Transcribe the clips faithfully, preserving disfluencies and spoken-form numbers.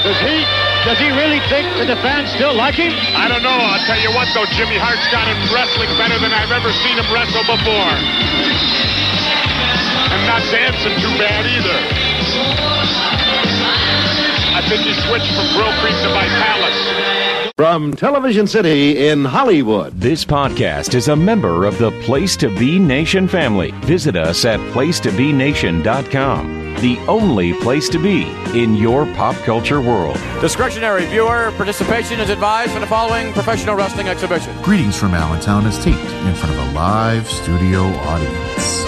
Does he, does he really think that the fans still like him? I don't know. I'll tell you what, though, Jimmy Hart's got him wrestling better than I've ever seen him wrestle before. And not dancing too bad either. I think he switched from Brill Creek to Vitalis. From Television City in Hollywood. This podcast is a member of the Place to Be Nation family. Visit us at place to be nation dot com. The only place to be in your pop culture world. Discretionary viewer participation is advised for the following professional wrestling exhibition. Greetings from Allentown is taped in front of a live studio audience.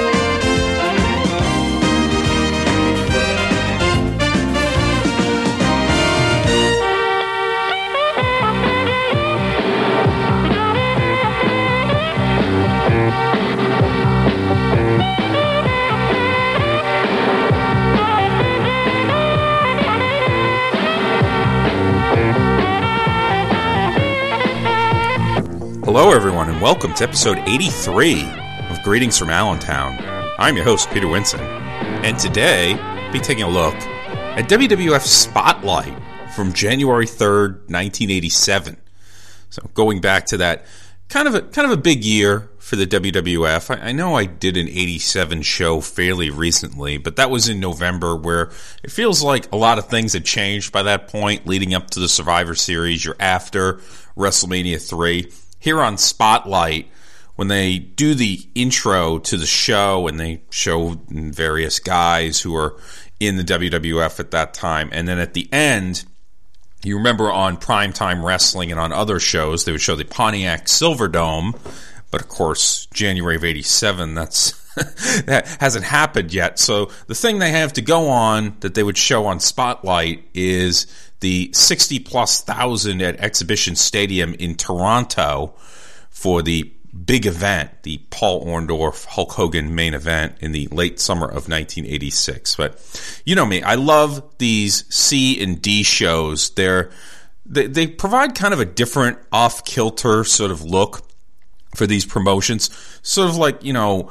Hello, everyone, and welcome to episode eighty-three of Greetings from Allentown. I'm your host, Peter Winson, and today we'll be taking a look at W W F Spotlight from January third, nineteen eighty-seven. So, going back to that kind of a kind of a big year for the W W F. I, I know I did an eighty-seven show fairly recently, but that was in November, where it feels like a lot of things had changed by that point, leading up to the Survivor Series. You're after WrestleMania three. Here on Spotlight, when they do the intro to the show and they show various guys who are in the W W F at that time, and then at the end, you remember on Primetime Wrestling and on other shows, they would show the Pontiac Silverdome, but of course, January of eighty-seven, that's that hasn't happened yet. So the thing they have to go on that they would show on Spotlight is the sixty plus thousand at Exhibition Stadium in Toronto for the big event, the Paul Orndorff Hulk Hogan main event in the late summer of nineteen eighty-six. But you know me, I love these C and D shows. They're they, they provide kind of a different off-kilter sort of look for these promotions, sort of like, you know,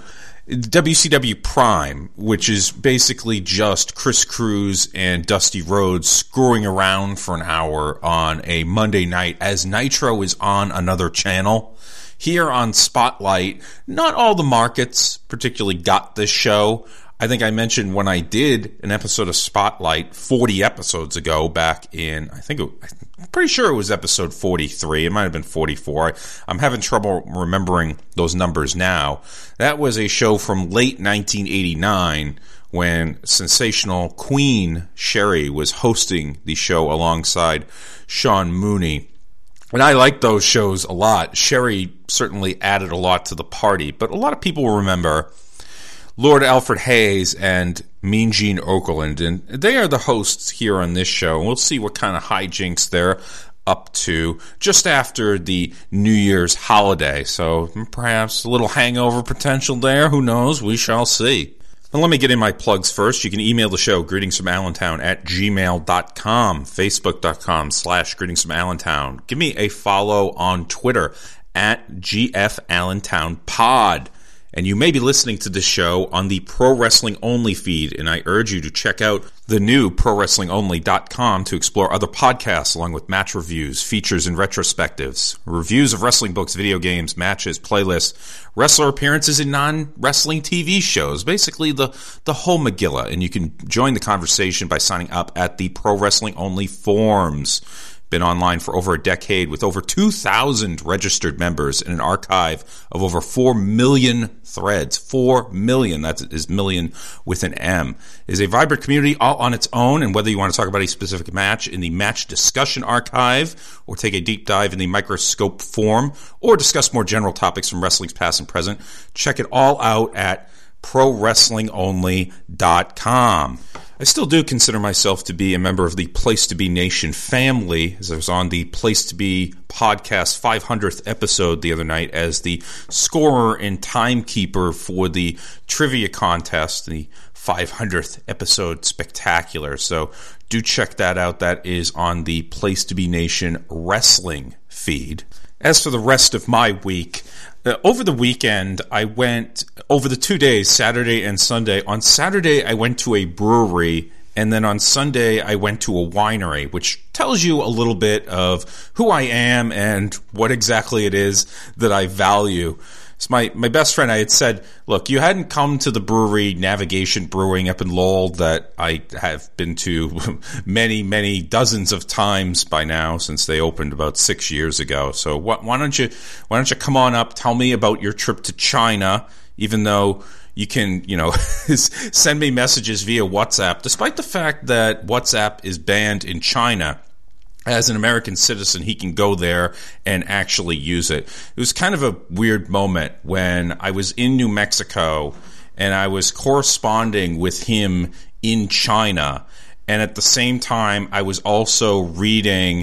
W C W Prime, which is basically just Chris Cruz and Dusty Rhodes screwing around for an hour on a Monday night as Nitro is on another channel. Here on Spotlight, not all the markets particularly got this show. I think I mentioned when I did an episode of Spotlight forty episodes ago back in, I think, it, I'm pretty sure it was episode forty-three. It might have been forty-four. I'm having trouble remembering those numbers now. That was a show from late nineteen eighty-nine when sensational Queen Sherry was hosting the show alongside Sean Mooney. And I like those shows a lot. Sherry certainly added a lot to the party, but a lot of people remember Lord Alfred Hayes and Mean Gene Okerlund, and they are the hosts here on this show, and we'll see what kind of hijinks they're up to just after the New Year's holiday. So perhaps a little hangover potential there. Who knows? We shall see. Well, let me get in my plugs first. You can email the show, greetingsfromallentown at gmail dot com, facebook.com slash greetingsfromallentown. Give me a follow on Twitter at G F Allentown Pod. And you may be listening to this show on the Pro Wrestling Only feed, and I urge you to check out the new pro wrestling only dot com to explore other podcasts along with match reviews, features, and retrospectives, reviews of wrestling books, video games, matches, playlists, wrestler appearances in non-wrestling T V shows, basically the, the whole Megillah. And you can join the conversation by signing up at the Pro Wrestling Only forums. Been online for over a decade with over two thousand registered members and an archive of over four million threads. four million, that is million with an M. It is a vibrant community all on its own, and whether you want to talk about a specific match in the match discussion archive or take a deep dive in the microscope form or discuss more general topics from wrestling's past and present, check it all out at pro wrestling only dot com. I still do consider myself to be a member of the Place to Be Nation family, as I was on the Place to Be podcast five hundredth episode the other night as the scorer and timekeeper for the trivia contest, the five hundredth episode spectacular. So do check that out. That is on the Place to Be Nation wrestling feed. As for the rest of my week, uh, over the weekend, I went, over the two days, Saturday and Sunday, on Saturday I went to a brewery And then on Sunday, I went to a winery, which tells you a little bit of who I am and what exactly it is that I value. So my, my best friend, I had said, look, you hadn't come to the brewery Navigation Brewing up in Lowell that I have been to many, many dozens of times by now since they opened about six years ago. So what, why don't you, why don't you come on up, tell me about your trip to China, even though you can, you know, send me messages via WhatsApp, despite the fact that WhatsApp is banned in China. As an American citizen, he can go there and actually use it. It was kind of a weird moment when I was in New Mexico and I was corresponding with him in China. And at the same time, I was also reading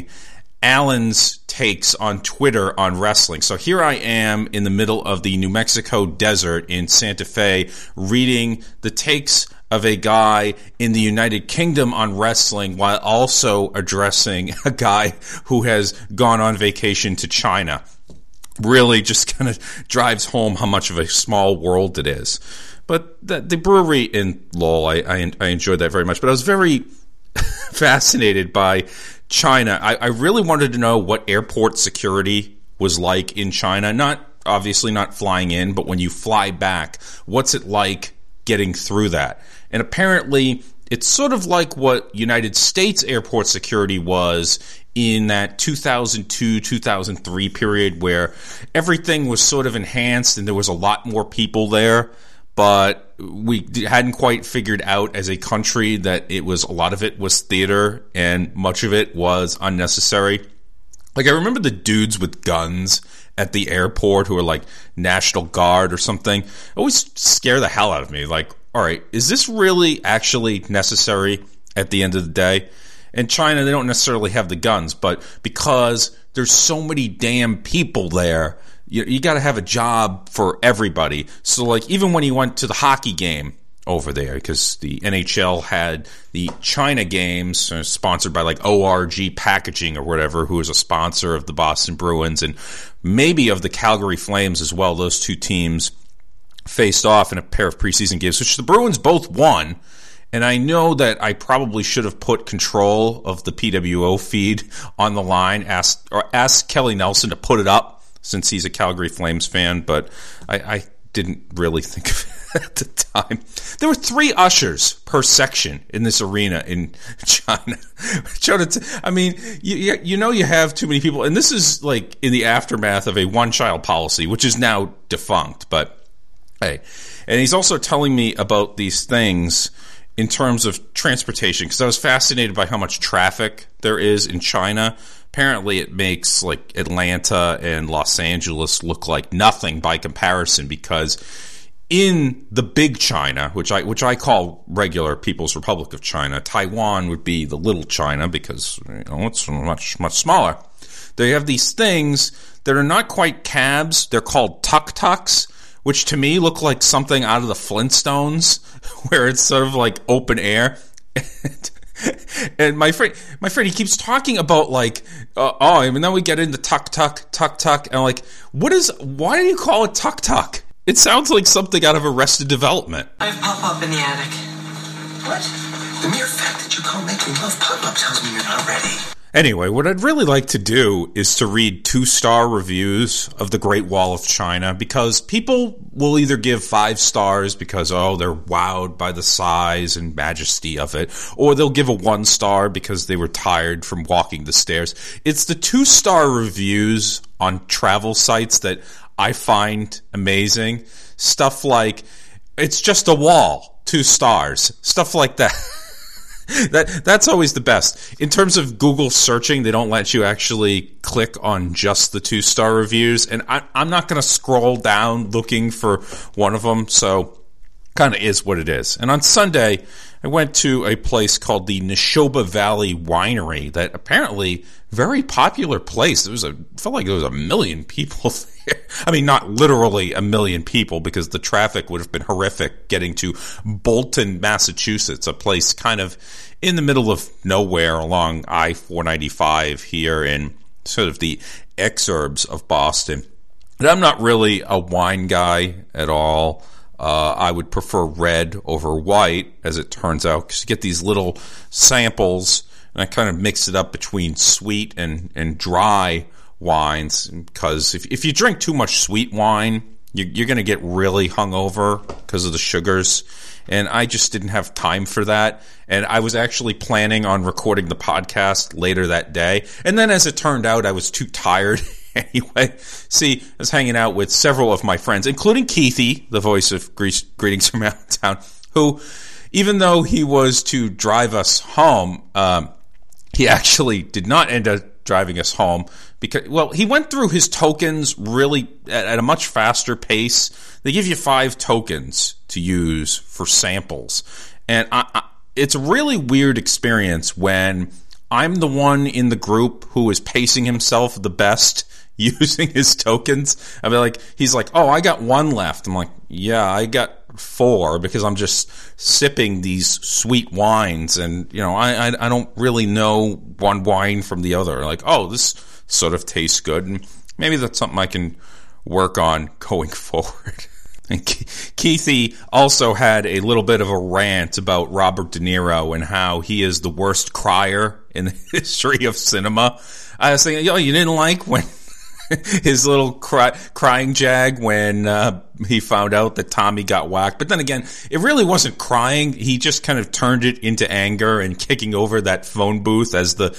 Alan's takes on Twitter on wrestling. So here I am in the middle of the New Mexico desert in Santa Fe reading the takes of a guy in the United Kingdom on wrestling while also addressing a guy who has gone on vacation to China. Really just kind of drives home how much of a small world it is. But the, the brewery in Lowell, I, I, I enjoyed that very much. But I was very fascinated by China. I, I really wanted to know what airport security was like in China. Not obviously not flying in, but when you fly back, what's it like getting through that? And apparently, it's sort of like what United States airport security was in that two thousand two, two thousand three period where everything was sort of enhanced and there was a lot more people there, but we hadn't quite figured out as a country that it was, a lot of it was theater and much of it was unnecessary. Like, I remember the dudes with guns at the airport who are like National Guard or something. It always scare the hell out of me. Like, all right, is this really actually necessary at the end of the day? In China, they don't necessarily have the guns, but because there's so many damn people there, you, you got to have a job for everybody. So, like, even when he went to the hockey game over there, because the N H L had the China games uh, sponsored by like O R G Packaging or whatever, who is a sponsor of the Boston Bruins and maybe of the Calgary Flames as well. Those two teams faced off in a pair of preseason games, which the Bruins both won. And I know that I probably should have put control of the P W O feed on the line, asked or asked Kelly Nelson to put it up since he's a Calgary Flames fan, but I, I didn't really think of it at the time. There were three ushers per section in this arena in China. I mean, you, you know you have too many people, and this is like in the aftermath of a one-child policy, which is now defunct, but hey. And he's also telling me about these things in terms of transportation, because I was fascinated by how much traffic there is in China. Apparently it makes like Atlanta and Los Angeles look like nothing by comparison, because in the big China, which I which I call regular People's Republic of China, Taiwan would be the little China because, you know, it's much, much smaller. They have these things that are not quite cabs. They're called tuk-tuks, which to me look like something out of the Flintstones, where it's sort of like open air. And my friend, my friend, he keeps talking about like, uh, oh, and then we get into tuk tuk, tuk tuk, and I'm like, what is? Why do you call it tuk tuk? It sounds like something out of Arrested Development. I have pop-up in the attic. What? The mere fact that you call making love pop-up tells me you're not ready. Anyway, what I'd really like to do is to read two-star reviews of the Great Wall of China, because people will either give five stars because, oh, they're wowed by the size and majesty of it, or they'll give a one star because they were tired from walking the stairs. It's the two-star reviews on travel sites that I find amazing. Stuff like, it's just a wall, two stars, stuff like that. That that's always the best. In terms of Google searching, they don't let you actually click on just the two-star reviews, and I, I'm not going to scroll down looking for one of them, so kind of is what it is. And on Sunday, I went to a place called the Neshoba Valley Winery, that apparently very popular place. There was a felt like there was a million people there. I mean, not literally a million people, because the traffic would have been horrific getting to Bolton, Massachusetts, a place kind of in the middle of nowhere along I four ninety-five here in sort of the exurbs of Boston. But I'm not really a wine guy at all. Uh, I would prefer red over white, as it turns out, because you get these little samples, and I kind of mix it up between sweet and, and dry wines, because if, if you drink too much sweet wine, you, you're going to get really hungover because of the sugars, and I just didn't have time for that, and I was actually planning on recording the podcast later that day, and then as it turned out, I was too tired. Anyway, see, I was hanging out with several of my friends, including Keithy, the voice of Greetings from Allentown, who, even though he was to drive us home, um, he actually did not end up driving us home because, well, he went through his tokens really at, at a much faster pace. They give you five tokens to use for samples, and I, I, it's a really weird experience when I'm the one in the group who is pacing himself the best using his tokens. I mean, like, he's like, oh, I got one left. I'm like, yeah, I got four because I'm just sipping these sweet wines, and, you know, I, I, I don't really know one wine from the other. Like, oh, this sort of tastes good, and maybe that's something I can work on going forward. And Keithy also had a little bit of a rant about Robert De Niro and how he is the worst crier in the history of cinema. I was thinking, yo, you didn't like when his little cry, crying jag when uh, he found out that Tommy got whacked. But then again, it really wasn't crying. He just kind of turned it into anger and kicking over that phone booth as the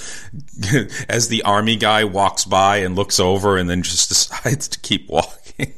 as the army guy walks by and looks over and then just decides to keep walking.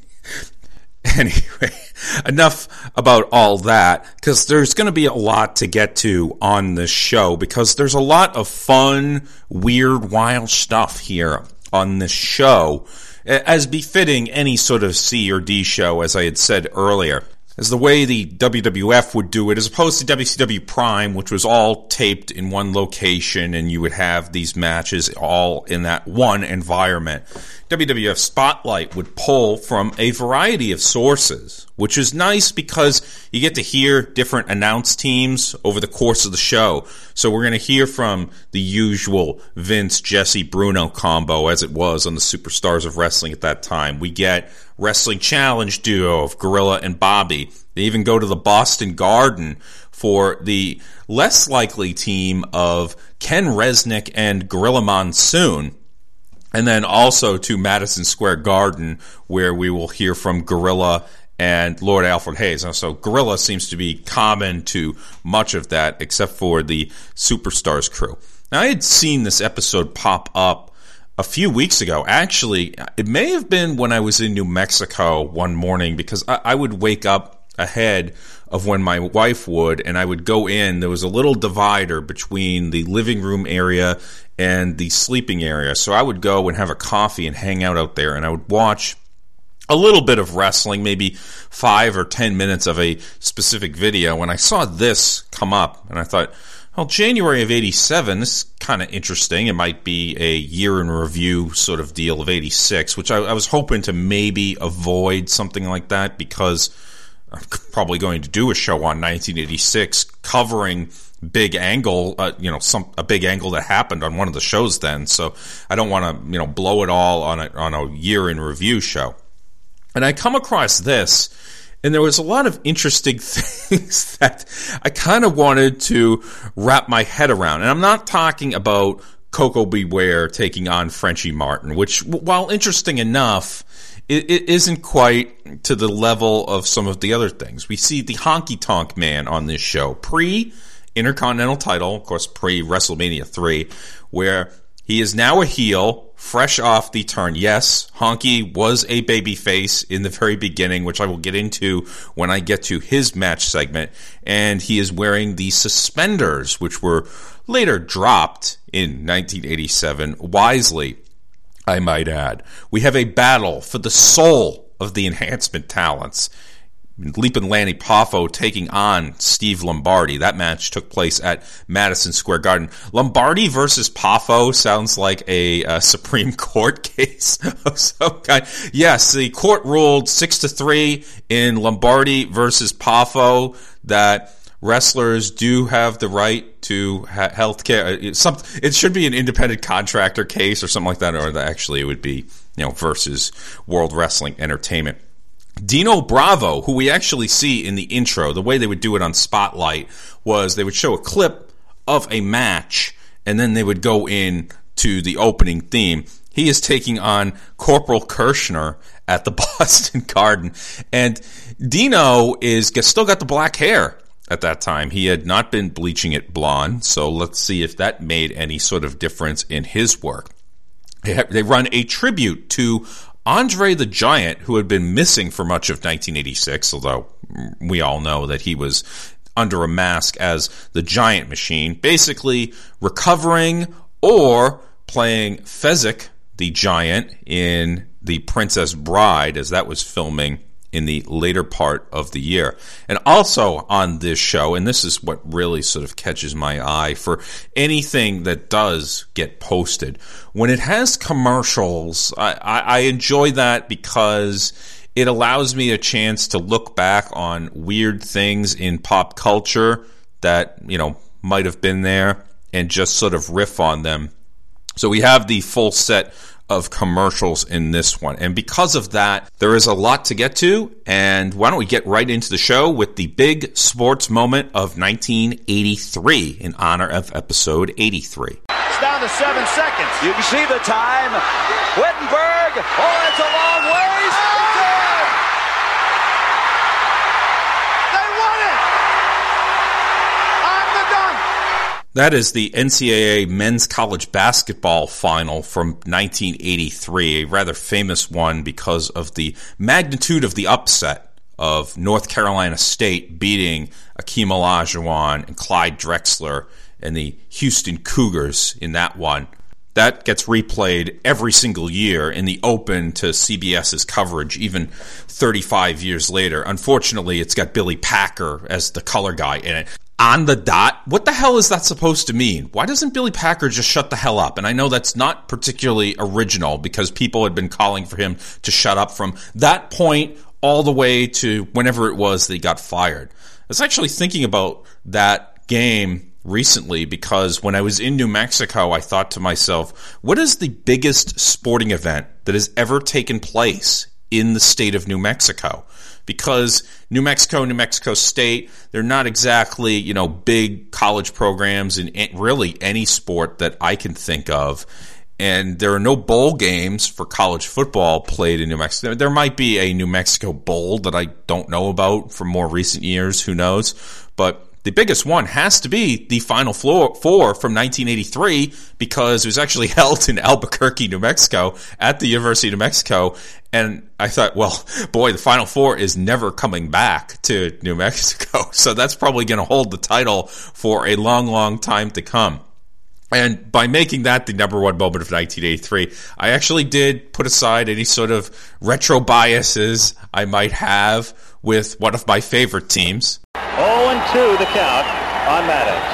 Anyway, enough about all that, because there's going to be a lot to get to on this show, because there's a lot of fun, weird, wild stuff here on this show, as befitting any sort of C or D show, as I had said earlier. As the way the W W F would do it, as opposed to W C W Prime, which was all taped in one location, and you would have these matches all in that one environment. W W F Spotlight would pull from a variety of sources, which is nice because you get to hear different announce teams over the course of the show. So we're going to hear from the usual Vince, Jesse, Bruno combo, as it was on the Superstars of Wrestling at that time. We get Wrestling Challenge duo of Gorilla and Bobby. They even go to the Boston Garden for the less likely team of Ken Resnick and Gorilla Monsoon. And then also to Madison Square Garden, where we will hear from Gorilla and Lord Alfred Hayes. Now, so Gorilla seems to be common to much of that, except for the Superstars crew. Now, I had seen this episode pop up a few weeks ago. Actually, it may have been when I was in New Mexico one morning, because I, I would wake up ahead of when my wife would, and I would go in. There was a little divider between the living room area and the sleeping area. So I would go and have a coffee and hang out out there, and I would watch a little bit of wrestling, maybe five or ten minutes of a specific video. When I saw this come up, and I thought, well, January of eighty-seven, this is kind of interesting. It might be a year in review sort of deal of eighty-six, which I, I was hoping to maybe avoid something like that, because I'm probably going to do a show on nineteen eighty-six covering big angle, uh, you know, some a big angle that happened on one of the shows then. So I don't want to, you know, blow it all on a on a year in review show. And I come across this, and there was a lot of interesting things that I kind of wanted to wrap my head around. And I'm not talking about Coco Beware taking on Frenchie Martin, which, while interesting enough, it, it isn't quite to the level of some of the other things. We see the Honky Tonk Man on this show, pre-Intercontinental title, of course, pre-WrestleMania three, where he is now a heel, fresh off the turn. Yes, Honky was a babyface in the very beginning, which I will get into when I get to his match segment. And he is wearing the suspenders, which were later dropped in nineteen eighty-seven, wisely, I might add. We have a battle for the soul of the enhancement talents. Leapin' Lanny Poffo taking on Steve Lombardi. That match took place at Madison Square Garden. Lombardi versus Poffo sounds like a, a Supreme Court case of some kind. Yes, the court ruled six to three in Lombardi versus Poffo that wrestlers do have the right to ha- health care. Some, it should be an independent contractor case or something like that, or that actually it would be, you know, versus World Wrestling Entertainment. Dino Bravo, who we actually see in the intro, the way they would do it on Spotlight was they would show a clip of a match, and then they would go in to the opening theme. He is taking on Corporal Kirshner at the Boston Garden. And Dino is still got the black hair at that time. He had not been bleaching it blonde, so let's see if that made any sort of difference in his work. They, have, they run a tribute to Andre the Giant, who had been missing for much of nineteen eighty-six, although we all know that he was under a mask as the Giant Machine, basically recovering or playing Fezzik the Giant in The Princess Bride, as that was filming in the later part of the year. And also on this show, and this is what really sort of catches my eye for anything that does get posted, when it has commercials, I, I, I enjoy that because it allows me a chance to look back on weird things in pop culture that, you know, might have been there and just sort of riff on them. So we have the full set of commercials in this one. And because of that, there is a lot to get to. And why don't we get right into the show with the big sports moment of nineteen eighty-three in honor of episode eighty-three. It's down to seven seconds. You can see the time. Wittenberg. Oh, that's a long ways. Oh! They won it on the dunk. That is the N C double A men's college basketball final from nineteen eighty-three, a rather famous one because of the magnitude of the upset of North Carolina State beating Akeem Olajuwon and Clyde Drexler and the Houston Cougars in that one. That gets replayed every single year in the Open to CBS's coverage, even thirty-five years later. Unfortunately, it's got Billy Packer as the color guy in it. On the dot? What the hell is that supposed to mean? Why doesn't Billy Packer just shut the hell up? And I know that's not particularly original because people had been calling for him to shut up from that point all the way to whenever it was that he got fired. I was actually thinking about that game recently because when I was in New Mexico, I thought to myself, what is the biggest sporting event that has ever taken place in the state of New Mexico? Because New Mexico, New Mexico State, they're not exactly, you know, big college programs in really any sport that I can think of. And there are no bowl games for college football played in New Mexico. There might be a New Mexico Bowl that I don't know about from more recent years, who knows. But the biggest one has to be the Final Four from nineteen eighty-three because it was actually held in Albuquerque, New Mexico at the University of New Mexico. And I thought, well, boy, the Final Four is never coming back to New Mexico. So that's probably going to hold the title for a long, long time to come. And by making that the number one moment of nineteen eighty-three, I actually did put aside any sort of retro biases I might have with one of my favorite teams. oh and two the count on Maddox.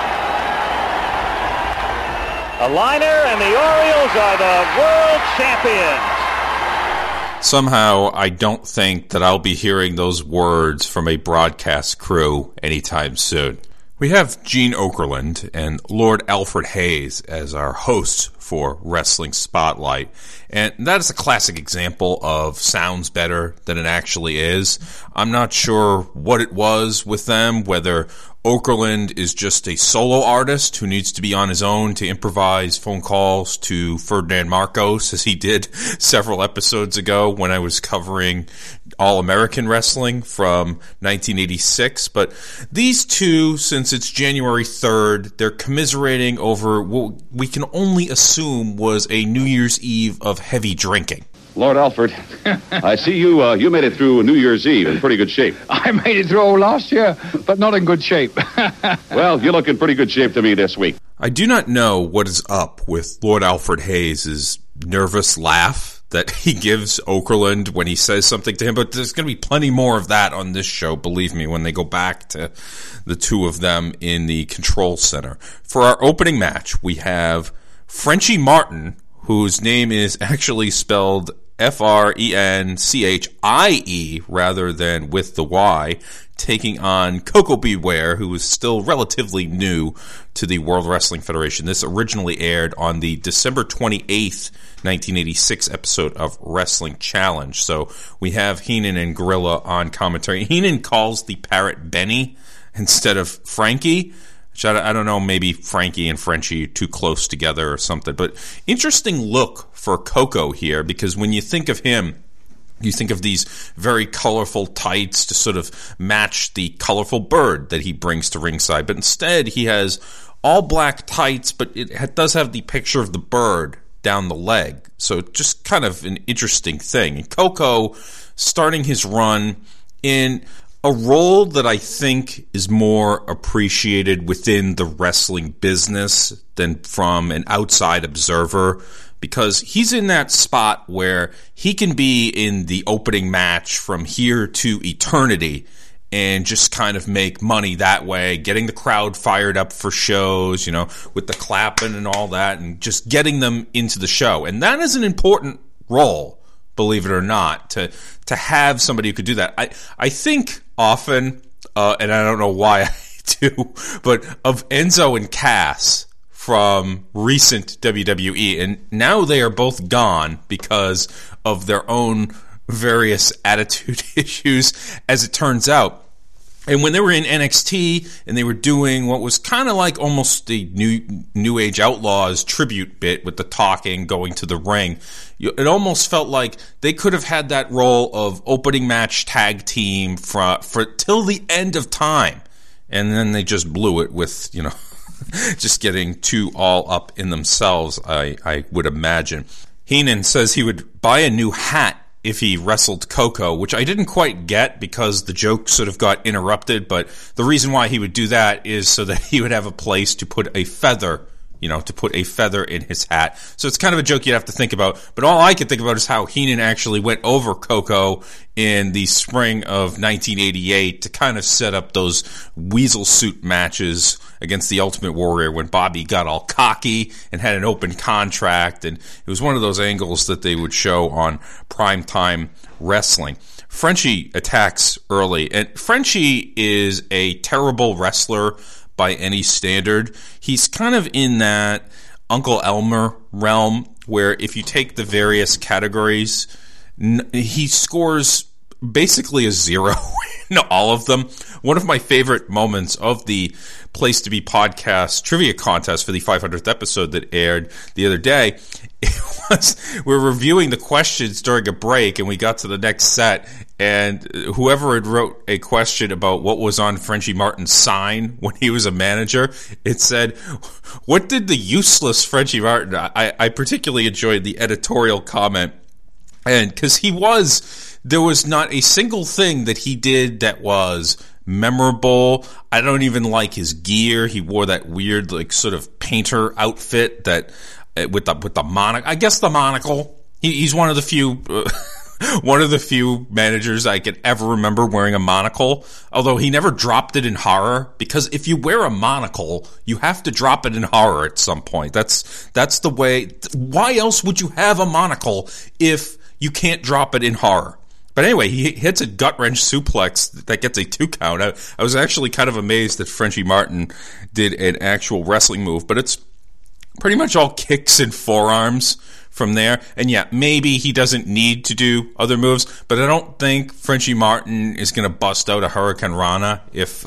A liner, and the Orioles are the world champions. Somehow, I don't think that I'll be hearing those words from a broadcast crew anytime soon. We have Gene Okerlund and Lord Alfred Hayes as our hosts for Wrestling Spotlight. And that is a classic example of sounds better than it actually is. I'm not sure what it was with them, whether Okerlund is just a solo artist who needs to be on his own to improvise phone calls to Ferdinand Marcos, as he did several episodes ago when I was covering All-American Wrestling from nineteen eighty-six. But these two, since it's January third, they're commiserating over what we can only assume was a New Year's Eve of heavy drinking. Lord Alfred, I see you uh, you made it through New Year's Eve in pretty good shape. I made it through last year, but not in good shape. Well, you look in pretty good shape to me this week. I do not know what is up with Lord Alfred Hayes' nervous laugh that he gives Okerlund when he says something to him, but there's going to be plenty more of that on this show, believe me, when they go back to the two of them in the control center. For our opening match, we have Frenchie Martin, whose name is actually spelled F R E N C H I E rather than with the Y, taking on Koko B. Ware, who was still relatively new to the World Wrestling Federation. This originally aired on the December twenty-eighth, nineteen eighty-six episode of Wrestling Challenge. So we have Heenan and Gorilla on commentary. Heenan calls the parrot Benny instead of Frankie. Which I, I don't know, maybe Frankie and Frenchie are too close together or something. But interesting look for Koko here, because when you think of him, you think of these very colorful tights to sort of match the colorful bird that he brings to ringside. But instead, he has all black tights, but it does have the picture of the bird down the leg. So just kind of an interesting thing. And Koko starting his run in a role that I think is more appreciated within the wrestling business than from an outside observer, because he's in that spot where he can be in the opening match from here to eternity and just kind of make money that way, getting the crowd fired up for shows, you know, with the clapping and all that, and just getting them into the show. And that is an important role, believe it or not, to to have somebody who could do that. I, I think often, uh, and I don't know why I do, but of Enzo and Cass from recent W W E, and now they are both gone because of their own various attitude issues, as it turns out. And when they were in N X T and they were doing what was kind of like almost the New New Age Outlaws tribute bit with the talking, going to the ring, it almost felt like they could have had that role of opening match tag team for, for till the end of time. And then they just blew it with, you know, just getting too all up in themselves, I, I would imagine. Heenan says he would buy a new hat if he wrestled Koko, which I didn't quite get because the joke sort of got interrupted, but the reason why he would do that is so that he would have a place to put a feather, you know, to put a feather in his hat. So it's kind of a joke you'd have to think about, but all I could think about is how Heenan actually went over Koko in the spring of nineteen eighty-eight to kind of set up those weasel suit matches against the Ultimate Warrior when Bobby got all cocky and had an open contract, and it was one of those angles that they would show on primetime wrestling. Frenchie attacks early, and Frenchie is a terrible wrestler by any standard. He's kind of in that Uncle Elmer realm where if you take the various categories, he scores basically a zero in all of them. One of my favorite moments of the Place to Be podcast trivia contest for the five hundredth episode that aired the other day, it was we're reviewing the questions during a break, and we got to the next set, and whoever had wrote a question about what was on Frenchie Martin's sign when he was a manager, it said, "What did the useless Frenchie Martin?" I, I particularly enjoyed the editorial comment, and because he was, there was not a single thing that he did that was memorable. I don't even like his gear. He wore that weird, like, sort of painter outfit that uh, with the with the monocle. I guess the monocle. He, he's one of the few, uh, one of the few managers I could ever remember wearing a monocle. Although he never dropped it in horror, because if you wear a monocle, you have to drop it in horror at some point. That's that's the way. Why else would you have a monocle if you can't drop it in horror? But anyway, he hits a gut-wrench suplex that gets a two count. I, I was actually kind of amazed that Frenchie Martin did an actual wrestling move, but it's pretty much all kicks and forearms from there. And yeah, maybe he doesn't need to do other moves, but I don't think Frenchie Martin is going to bust out a Hurricane Rana if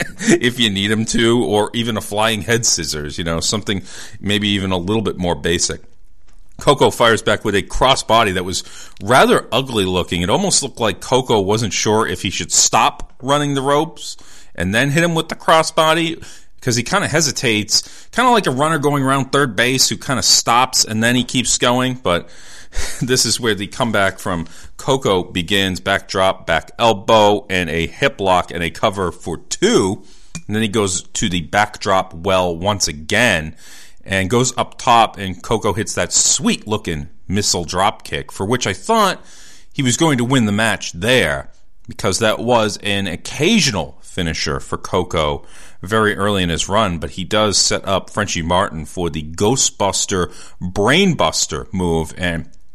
if you need him to, or even a flying head scissors, you know, something maybe even a little bit more basic. Koko fires back with a crossbody that was rather ugly looking. It almost looked like Koko wasn't sure if he should stop running the ropes and then hit him with the crossbody, because he kind of hesitates, kind of like a runner going around third base who kind of stops and then he keeps going. But this is where the comeback from Koko begins. Backdrop, back elbow, and a hip lock and a cover for two. And then he goes to the backdrop well once again and goes up top, and Koko hits that sweet-looking missile drop kick, for which I thought he was going to win the match there, because that was an occasional finisher for Koko very early in his run, but he does set up Frenchie Martin for the Ghostbuster Brainbuster move, and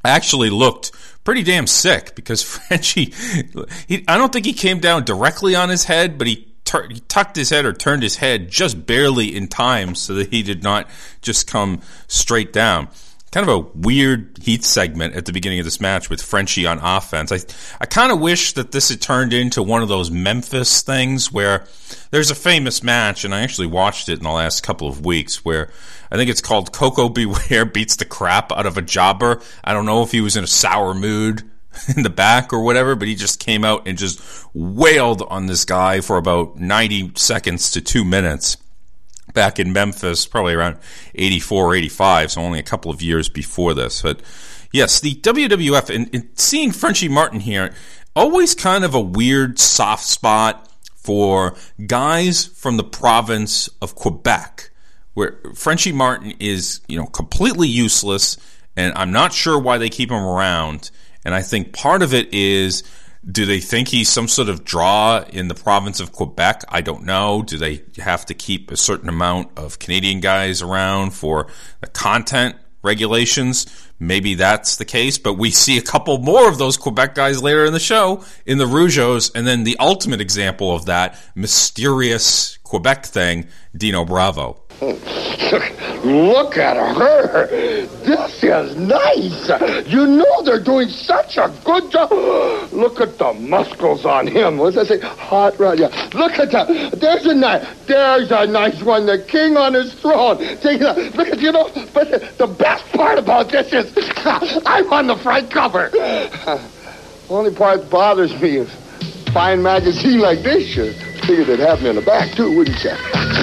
actually looked pretty damn sick because Frenchie, he, I don't think he came down directly on his head, but he, tur- he tucked his head or turned his head just barely in time so that he did not just come straight down. Kind of a weird heat segment at the beginning of this match with Frenchie on offense. I I kind of wish that this had turned into one of those Memphis things where there's a famous match, and I actually watched it in the last couple of weeks, where I think it's called Coco Beware beats the crap out of a jobber. I don't know if he was in a sour mood in the back or whatever, but he just came out and just wailed on this guy for about ninety seconds to two minutes. Back in Memphis, probably around eighty-four, eighty-five, so only a couple of years before this. But yes, the W W F, and, and seeing Frenchie Martin here, always kind of a weird soft spot for guys from the province of Quebec, where Frenchie Martin is, you know, completely useless, and I'm not sure why they keep him around. And I think part of it is, do they think he's some sort of draw in the province of Quebec? I don't know. Do they have to keep a certain amount of Canadian guys around for the content regulations? Maybe that's the case, but we see a couple more of those Quebec guys later in the show in the Rougeos, and then the ultimate example of that mysterious Quebec thing, Dino Bravo. Look at her. This is nice. You know they're doing such a good job. Look at the muscles on him. What's that say? Hot rod. Yeah. Look at that. There's a nice. There's a nice one. The king on his throne. Take it. Look at you know. But the best part about this is I'm on the front cover. Only part that bothers me is fine magazine like this should figured it'd have me in the back too, wouldn't you?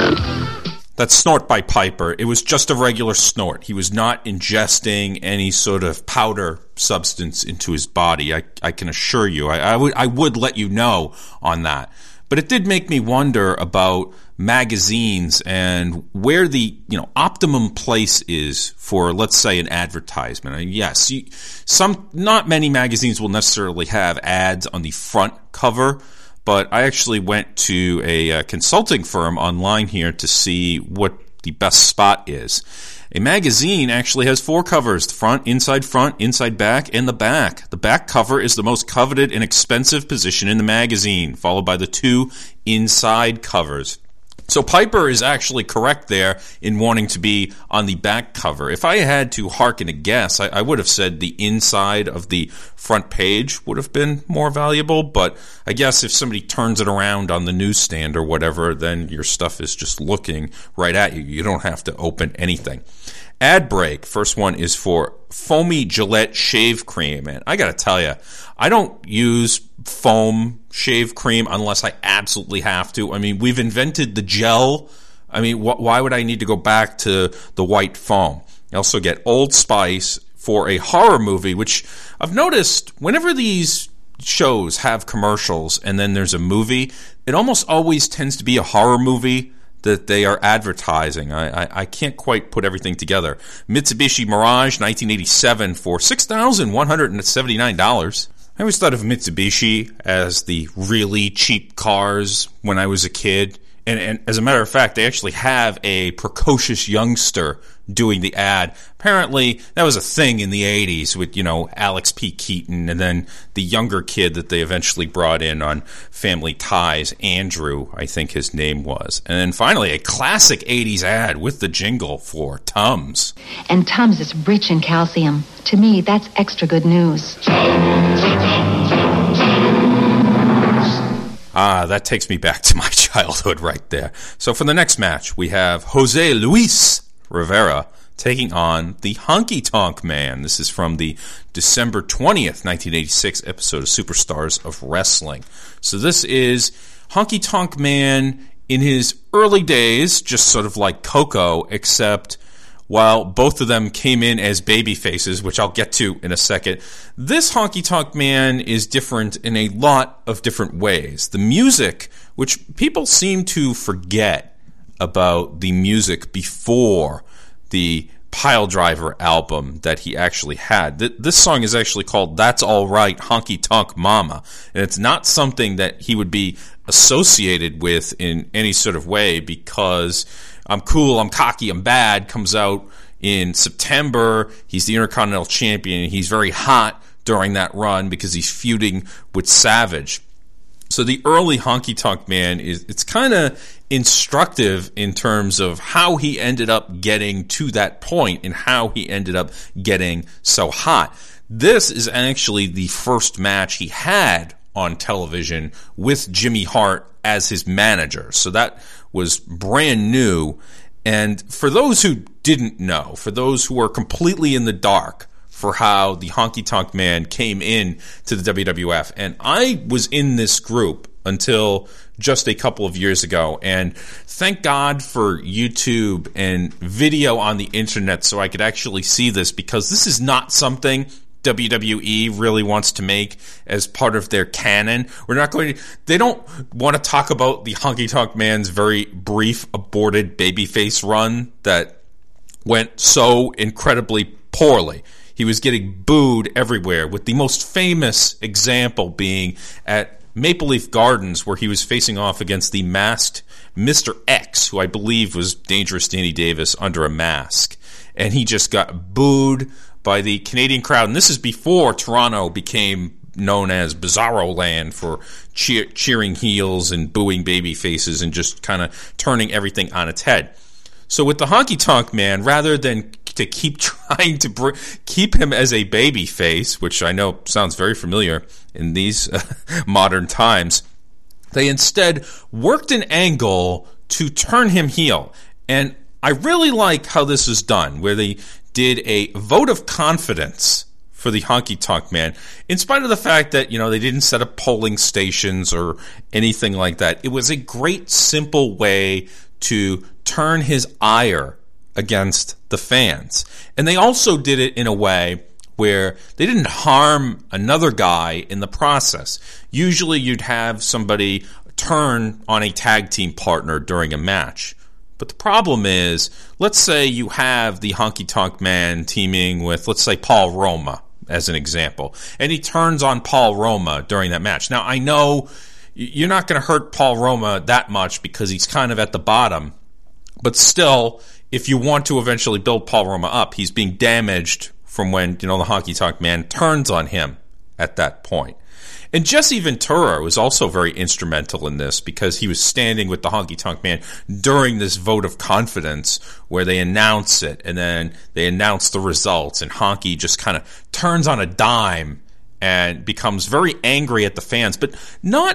That snort by Piper, it was just a regular snort. He was not ingesting any sort of powder substance into his body. I, I can assure you. I, I would I would let you know on that. But it did make me wonder about magazines and where the, you know, optimum place is for, let's say, an advertisement. I mean, yes, you, some not many magazines will necessarily have ads on the front cover. But I actually went to a uh, consulting firm online here to see what the best spot is. A magazine actually has four covers: the front, inside front, inside back, and the back. The back cover is the most coveted and expensive position in the magazine, followed by the two inside covers. So Piper is actually correct there in wanting to be on the back cover. If I had to hearken a guess, I, I would have said the inside of the front page would have been more valuable, but I guess if somebody turns it around on the newsstand or whatever, then your stuff is just looking right at you. You don't have to open anything. Ad break. First one is for Foamy Gillette Shave Cream. And I got to tell you, I don't use foam shave cream unless I absolutely have to. I mean, we've invented the gel. I mean, wh- why would I need to go back to the white foam? I also get Old Spice for a horror movie, which I've noticed whenever these shows have commercials and then there's a movie, it almost always tends to be a horror movie that they are advertising. I, I, I can't quite put everything together. Mitsubishi Mirage nineteen eighty-seven for six thousand one hundred seventy-nine dollars. I always thought of Mitsubishi as the really cheap cars when I was a kid. And, and as a matter of fact, they actually have a precocious youngster doing the ad. Apparently, that was a thing in the eighties with, you know, Alex P. Keaton, and then the younger kid that they eventually brought in on Family Ties, Andrew, I think his name was. And then finally, a classic eighties ad with the jingle for Tums. And Tums is rich in calcium. To me, that's extra good news. Ah, that takes me back to my childhood right there. So for the next match, we have Jose Luis Rivera taking on the Honky Tonk Man. This is from the December twentieth, nineteen eighty-six episode of Superstars of Wrestling. So this is Honky Tonk Man in his early days, just sort of like Coco, except while both of them came in as baby faces, which I'll get to in a second, this Honky Tonk Man is different in a lot of different ways. The music, which people seem to forget about the music before the Pile Driver album that he actually had. This song is actually called That's All Right, Honky Tonk Mama, and it's not something that he would be associated with in any sort of way because I'm cool, I'm cocky, I'm bad comes out in September, he's the Intercontinental Champion. He's very hot during that run because he's feuding with Savage. So the early Honky Tonk Man, is it's kind of instructive in terms of how he ended up getting to that point and how he ended up getting so hot. This is actually the first match he had on television with Jimmy Hart as his manager. So that was brand new. And for those who didn't know, for those who are completely in the dark for how the Honky Tonk Man came in to the W W F, and I was in this group until just a couple of years ago, and thank God for YouTube and video on the internet so I could actually see this, because this is not something W W E really wants to make as part of their canon. We're not going to, they don't want to talk about the Honky Tonk Man's very brief aborted babyface run that went so incredibly poorly. He was getting booed everywhere, with the most famous example being at Maple Leaf Gardens, where he was facing off against the masked Mister X, who I believe was Dangerous Danny Davis under a mask. And he just got booed by the Canadian crowd. And this is before Toronto became known as Bizarro Land for cheer- cheering heels and booing baby faces and just kind of turning everything on its head. So with the Honky Tonk Man, rather than to keep trying to br- keep him as a baby face, which I know sounds very familiar in these uh, modern times, they instead worked an angle to turn him heel. And I really like how this is done, where they did a vote of confidence for the Honky Tonk Man, in spite of the fact that, you know, they didn't set up polling stations or anything like that. It was a great, simple way to turn his ire against the fans. And they also did it in a way where they didn't harm another guy in the process. Usually you'd have somebody turn on a tag team partner during a match. But the problem is, let's say you have the Honky Tonk Man teaming with, let's say, Paul Roma, as an example, and he turns on Paul Roma during that match. Now, I know you're not going to hurt Paul Roma that much because he's kind of at the bottom, but still, if you want to eventually build Paul Roma up, he's being damaged from when, you know, the Honky Tonk Man turns on him at that point. And Jesse Ventura was also very instrumental in this, because he was standing with the Honky Tonk Man during this vote of confidence where they announce it, and then they announce the results, and Honky just kind of turns on a dime and becomes very angry at the fans, but not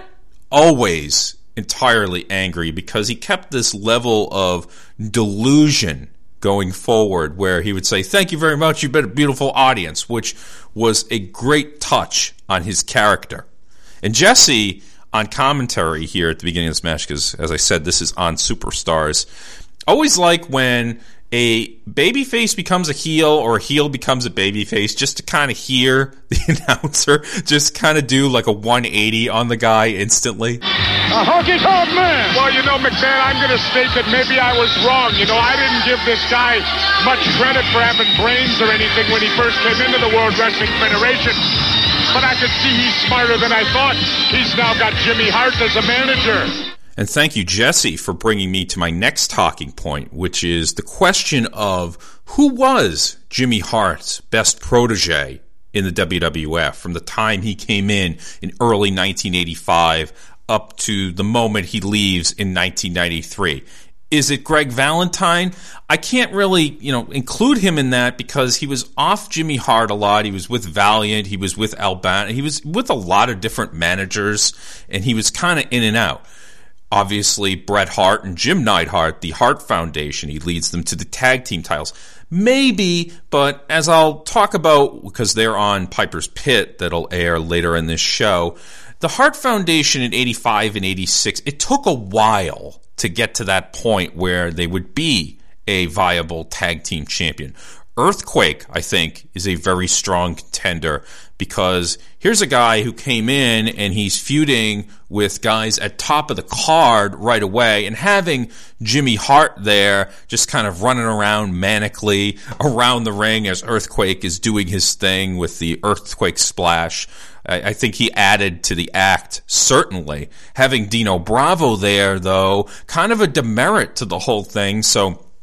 always entirely angry, because he kept this level of delusion going forward where he would say, "Thank you very much, you've been a beautiful audience," which was a great touch on his character. And Jesse, on commentary here at the beginning of this match, because as I said, this is on Superstars, always like when a babyface becomes a heel or a heel becomes a babyface, just to kind of hear the announcer just kind of do like a one eighty on the guy instantly. A Honky Tonk Man! Well, you know, McMahon, I'm going to state that maybe I was wrong. You know, I didn't give this guy much credit for having brains or anything when he first came into the World Wrestling Federation. But I could see he's smarter than I thought. He's now got Jimmy Hart as a manager. And thank you, Jesse, for bringing me to my next talking point, which is the question of who was Jimmy Hart's best protege in the W W F from the time he came in in early nineteen eighty-five up to the moment he leaves in nineteen ninety-three. Is it Greg Valentine? I can't really, you know, include him in that because he was off Jimmy Hart a lot. He was with Valiant. He was with Albana. He was with a lot of different managers, and he was kind of in and out. Obviously, Bret Hart and Jim Neidhart, the Hart Foundation, he leads them to the tag team titles. Maybe, but as I'll talk about, because they're on Piper's Pit that'll air later in this show, the Hart Foundation in eighty-five and eighty-six, it took a while to get to that point where they would be a viable tag team champion. Earthquake, I think, is a very strong contender because here's a guy who came in and he's feuding with guys at top of the card right away, and having Jimmy Hart there just kind of running around manically around the ring as Earthquake is doing his thing with the Earthquake Splash. I think he added to the act, certainly. Having Dino Bravo there, though, kind of a demerit to the whole thing, so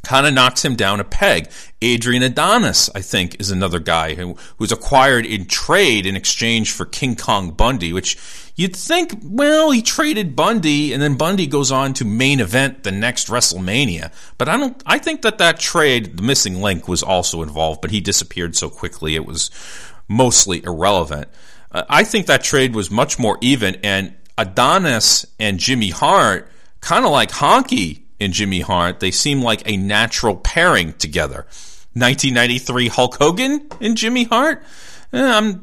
kind of knocks him down a peg. Adrian Adonis, I think, is another guy who who's acquired in trade in exchange for King Kong Bundy, which you'd think, well, he traded Bundy, and then Bundy goes on to main event the next WrestleMania. But I don't. I think that that trade, the missing link, was also involved, but he disappeared so quickly it was mostly irrelevant. Uh, I think that trade was much more even, and Adonis and Jimmy Hart, kind of like Honky and Jimmy Hart, they seem like a natural pairing together. nineteen ninety-three Hulk Hogan and Jimmy Hart? Eh, I'm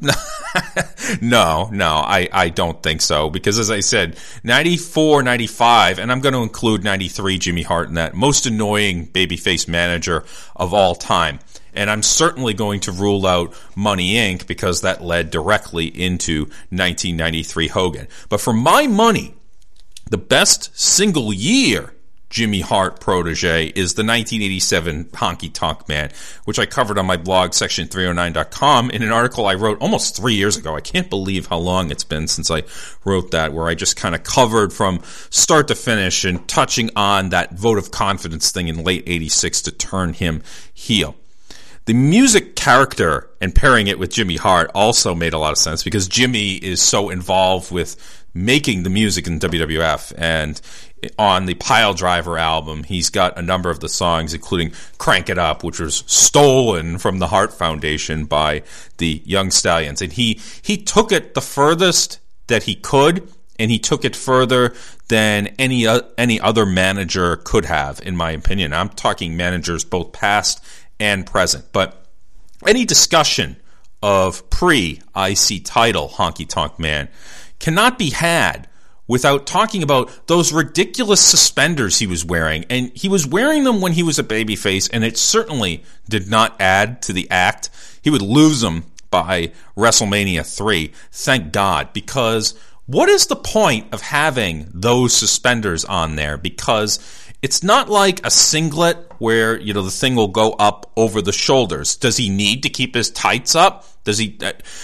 no, no, I, I don't think so. Because as I said, ninety-four, ninety-five, and I'm going to include ninety-three Jimmy Hart in that, most annoying babyface manager of all time. And I'm certainly going to rule out Money Incorporated because that led directly into nineteen ninety-three Hogan. But for my money, the best single year Jimmy Hart protege is the nineteen eighty-seven Honky Tonk Man, which I covered on my blog, section three oh nine dot com, in an article I wrote almost three years ago. I can't believe how long it's been since I wrote that, where I just kind of covered from start to finish and touching on that vote of confidence thing in late eighty-six to turn him heel. The music character and pairing it with Jimmy Hart also made a lot of sense because Jimmy is so involved with making the music in W W F, and on the Pile Driver album, he's got a number of the songs, including Crank It Up, which was stolen from the Hart Foundation by the Young Stallions. And he, he took it the furthest that he could, and he took it further than any, uh, any other manager could have, in my opinion. I'm talking managers both past and present. But any discussion of pre-I C title Honky Tonk Man cannot be had without talking about those ridiculous suspenders he was wearing. And he was wearing them when he was a babyface, and it certainly did not add to the act. He would lose them by WrestleMania three, thank God, because what is the point of having those suspenders on there? Because it's not like a singlet where, you know, the thing will go up over the shoulders. Does he need to keep his tights up? Does he?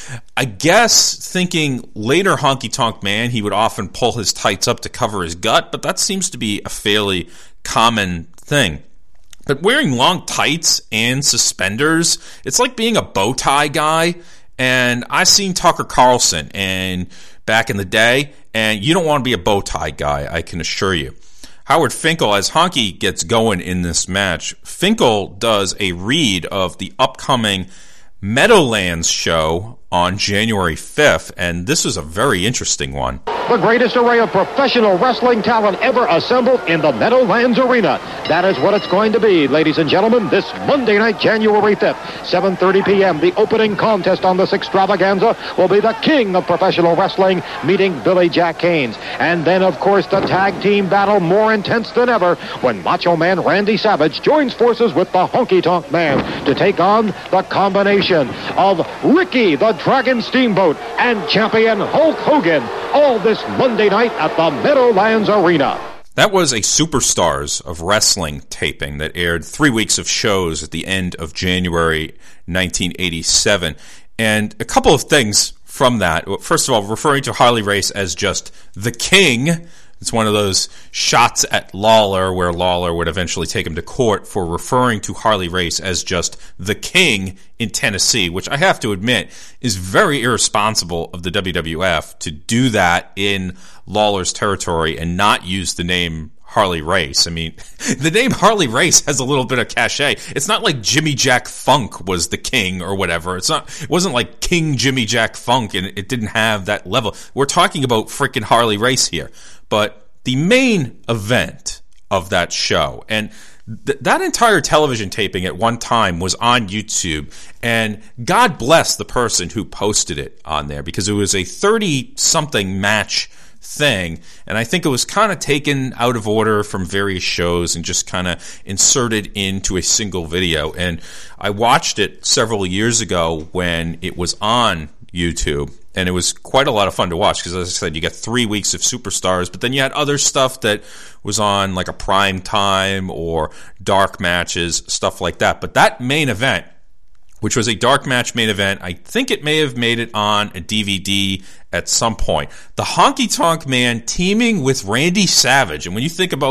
I guess thinking later Honky Tonk Man, he would often pull his tights up to cover his gut, but that seems to be a fairly common thing. But wearing long tights and suspenders, it's like being a bow tie guy. And I've seen Tucker Carlson and back in the day, and you don't want to be a bow tie guy, I can assure you. Howard Finkel, as Honky gets going in this match, Finkel does a read of the upcoming Meadowlands show on January fifth, and this is a very interesting one. The greatest array of professional wrestling talent ever assembled in the Meadowlands Arena. That is what it's going to be, ladies and gentlemen, this Monday night, January fifth, seven thirty p.m. The opening contest on this extravaganza will be the king of professional wrestling meeting Billy Jack Haynes. And then, of course, the tag team battle more intense than ever when Macho Man Randy Savage joins forces with the Honky Tonk Man to take on the combination of Ricky the Dragon Steamboat and champion Hulk Hogan, all this Monday night at the Meadowlands Arena. That was a Superstars of Wrestling taping that aired three weeks of shows at the end of January nineteen eighty-seven. And a couple of things from that. First of all, referring to Harley Race as just the King. It's one of those shots at Lawler where Lawler would eventually take him to court for referring to Harley Race as just the King in Tennessee, which I have to admit is very irresponsible of the W W F to do that in Lawler's territory and not use the name Harley Race. I mean, the name Harley Race has a little bit of cachet. It's not like Jimmy Jack Funk was the king or whatever. It's not. It wasn't like King Jimmy Jack Funk, and it didn't have that level. We're talking about freaking Harley Race here. But the main event of that show, and th- that entire television taping at one time was on YouTube, and God bless the person who posted it on there, because it was a thirty-something match thing, and I think it was kind of taken out of order from various shows and just kind of inserted into a single video. And I watched it several years ago when it was on YouTube, and it was quite a lot of fun to watch because, as I said, you got three weeks of Superstars, but then you had other stuff that was on like a prime time or dark matches, stuff like that. But that main event, which was a dark match main event, I think it may have made it on a D V D at some point. The Honky Tonk Man teaming with Randy Savage. And when you think about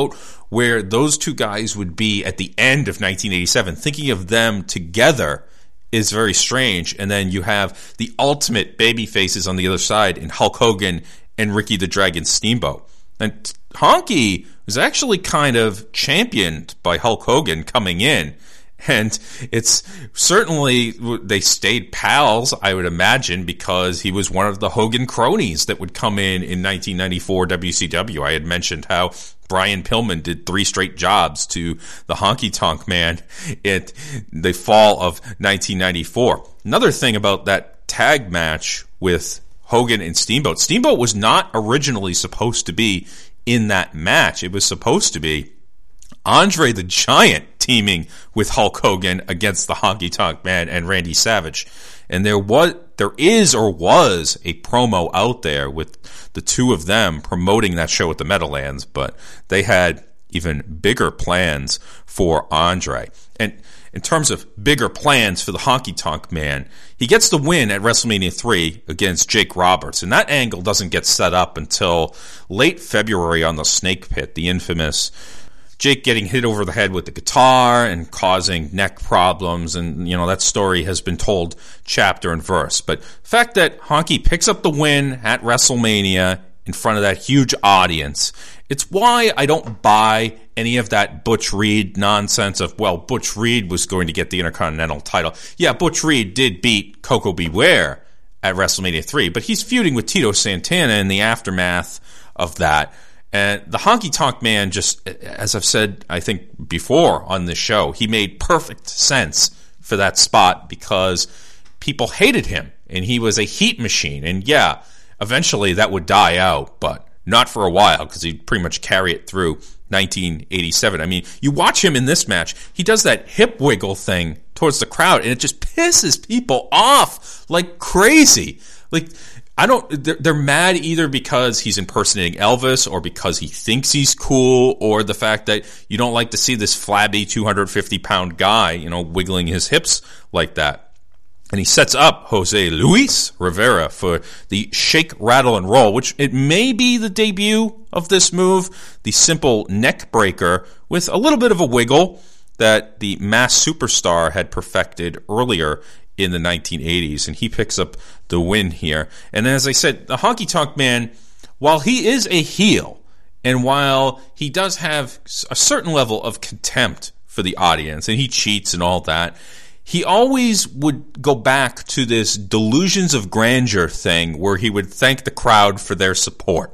where those two guys would be at the end of nineteen eighty-seven. Thinking of them together is very strange. And then you have the ultimate baby faces on the other side in Hulk Hogan and Ricky the Dragon Steamboat. And Honky was actually kind of championed by Hulk Hogan coming in. And it's certainly, they stayed pals, I would imagine, because he was one of the Hogan cronies that would come in in nineteen ninety-four W C W. I had mentioned how Brian Pillman did three straight jobs to the Honky Tonk Man at the fall of nineteen ninety-four. Another thing about that tag match with Hogan and Steamboat, Steamboat was not originally supposed to be in that match. It was supposed to be Andre the Giant teaming with Hulk Hogan against the Honky Tonk Man and Randy Savage. And there was, there is or was a promo out there with the two of them promoting that show at the Meadowlands, but they had even bigger plans for Andre. And in terms of bigger plans for the Honky Tonk Man, he gets the win at WrestleMania three against Jake Roberts, and that angle doesn't get set up until late February on the Snake Pit, the infamous Jake getting hit over the head with the guitar and causing neck problems. And, you know, that story has been told chapter and verse. But the fact that Honky picks up the win at WrestleMania in front of that huge audience, it's why I don't buy any of that Butch Reed nonsense of, well, Butch Reed was going to get the Intercontinental title. Yeah, Butch Reed did beat Coco Beware at WrestleMania three, but he's feuding with Tito Santana in the aftermath of that. And the Honky Tonk Man, just as I've said, I think before on this show, he made perfect sense for that spot because people hated him and he was a heat machine. And yeah, eventually that would die out, but not for a while because he'd pretty much carry it through nineteen eighty-seven. I mean, you watch him in this match, he does that hip wiggle thing towards the crowd and it just pisses people off like crazy. Like, I don't, they're, they're mad either because he's impersonating Elvis or because he thinks he's cool or the fact that you don't like to see this flabby two hundred fifty pound guy, you know, wiggling his hips like that. And he sets up Jose Luis Rivera for the shake, rattle, and roll, which it may be the debut of this move, the simple neck breaker with a little bit of a wiggle that the Masked Superstar had perfected earlier in the nineteen eighties, and he picks up the win here. And as I said, the Honky Tonk Man, while he is a heel, and while he does have a certain level of contempt for the audience, and he cheats and all that, he always would go back to this delusions of grandeur thing where he would thank the crowd for their support.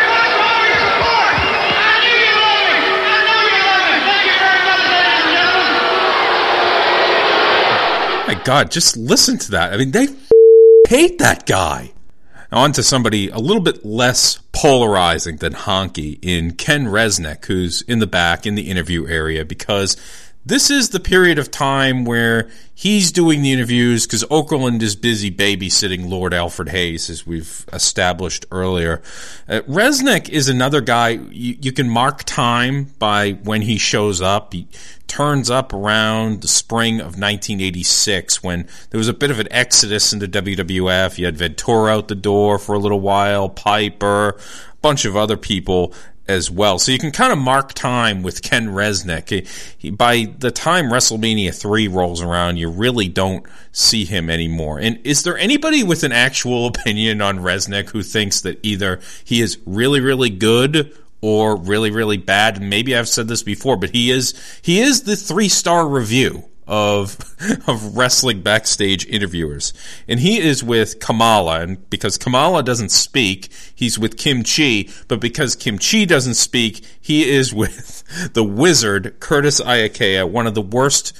My God, just listen to that. I mean, they f- hate that guy. On to somebody a little bit less polarizing than Honky in Ken Resnick, who's in the back in the interview area, because this is the period of time where he's doing the interviews because Okerlund is busy babysitting Lord Alfred Hayes, as we've established earlier. Uh, Resnick is another guy, you, you can mark time by when he shows up. He turns up around the spring of nineteen eighty-six when there was a bit of an exodus into W W F. You had Ventura out the door for a little while, Piper, a bunch of other people as well. So you can kind of mark time with Ken Resnick. He, he, by the time WrestleMania three rolls around, you really don't see him anymore. And is there anybody with an actual opinion on Resnick who thinks that either he is really, really good or really, really bad? And maybe I've said this before, but he is he is the three-star review of of wrestling backstage interviewers. And he is with Kamala, and because Kamala doesn't speak, he's with Kim Chi, but because Kim Chi doesn't speak, he is with the wizard, Curtis Iakea, one of the worst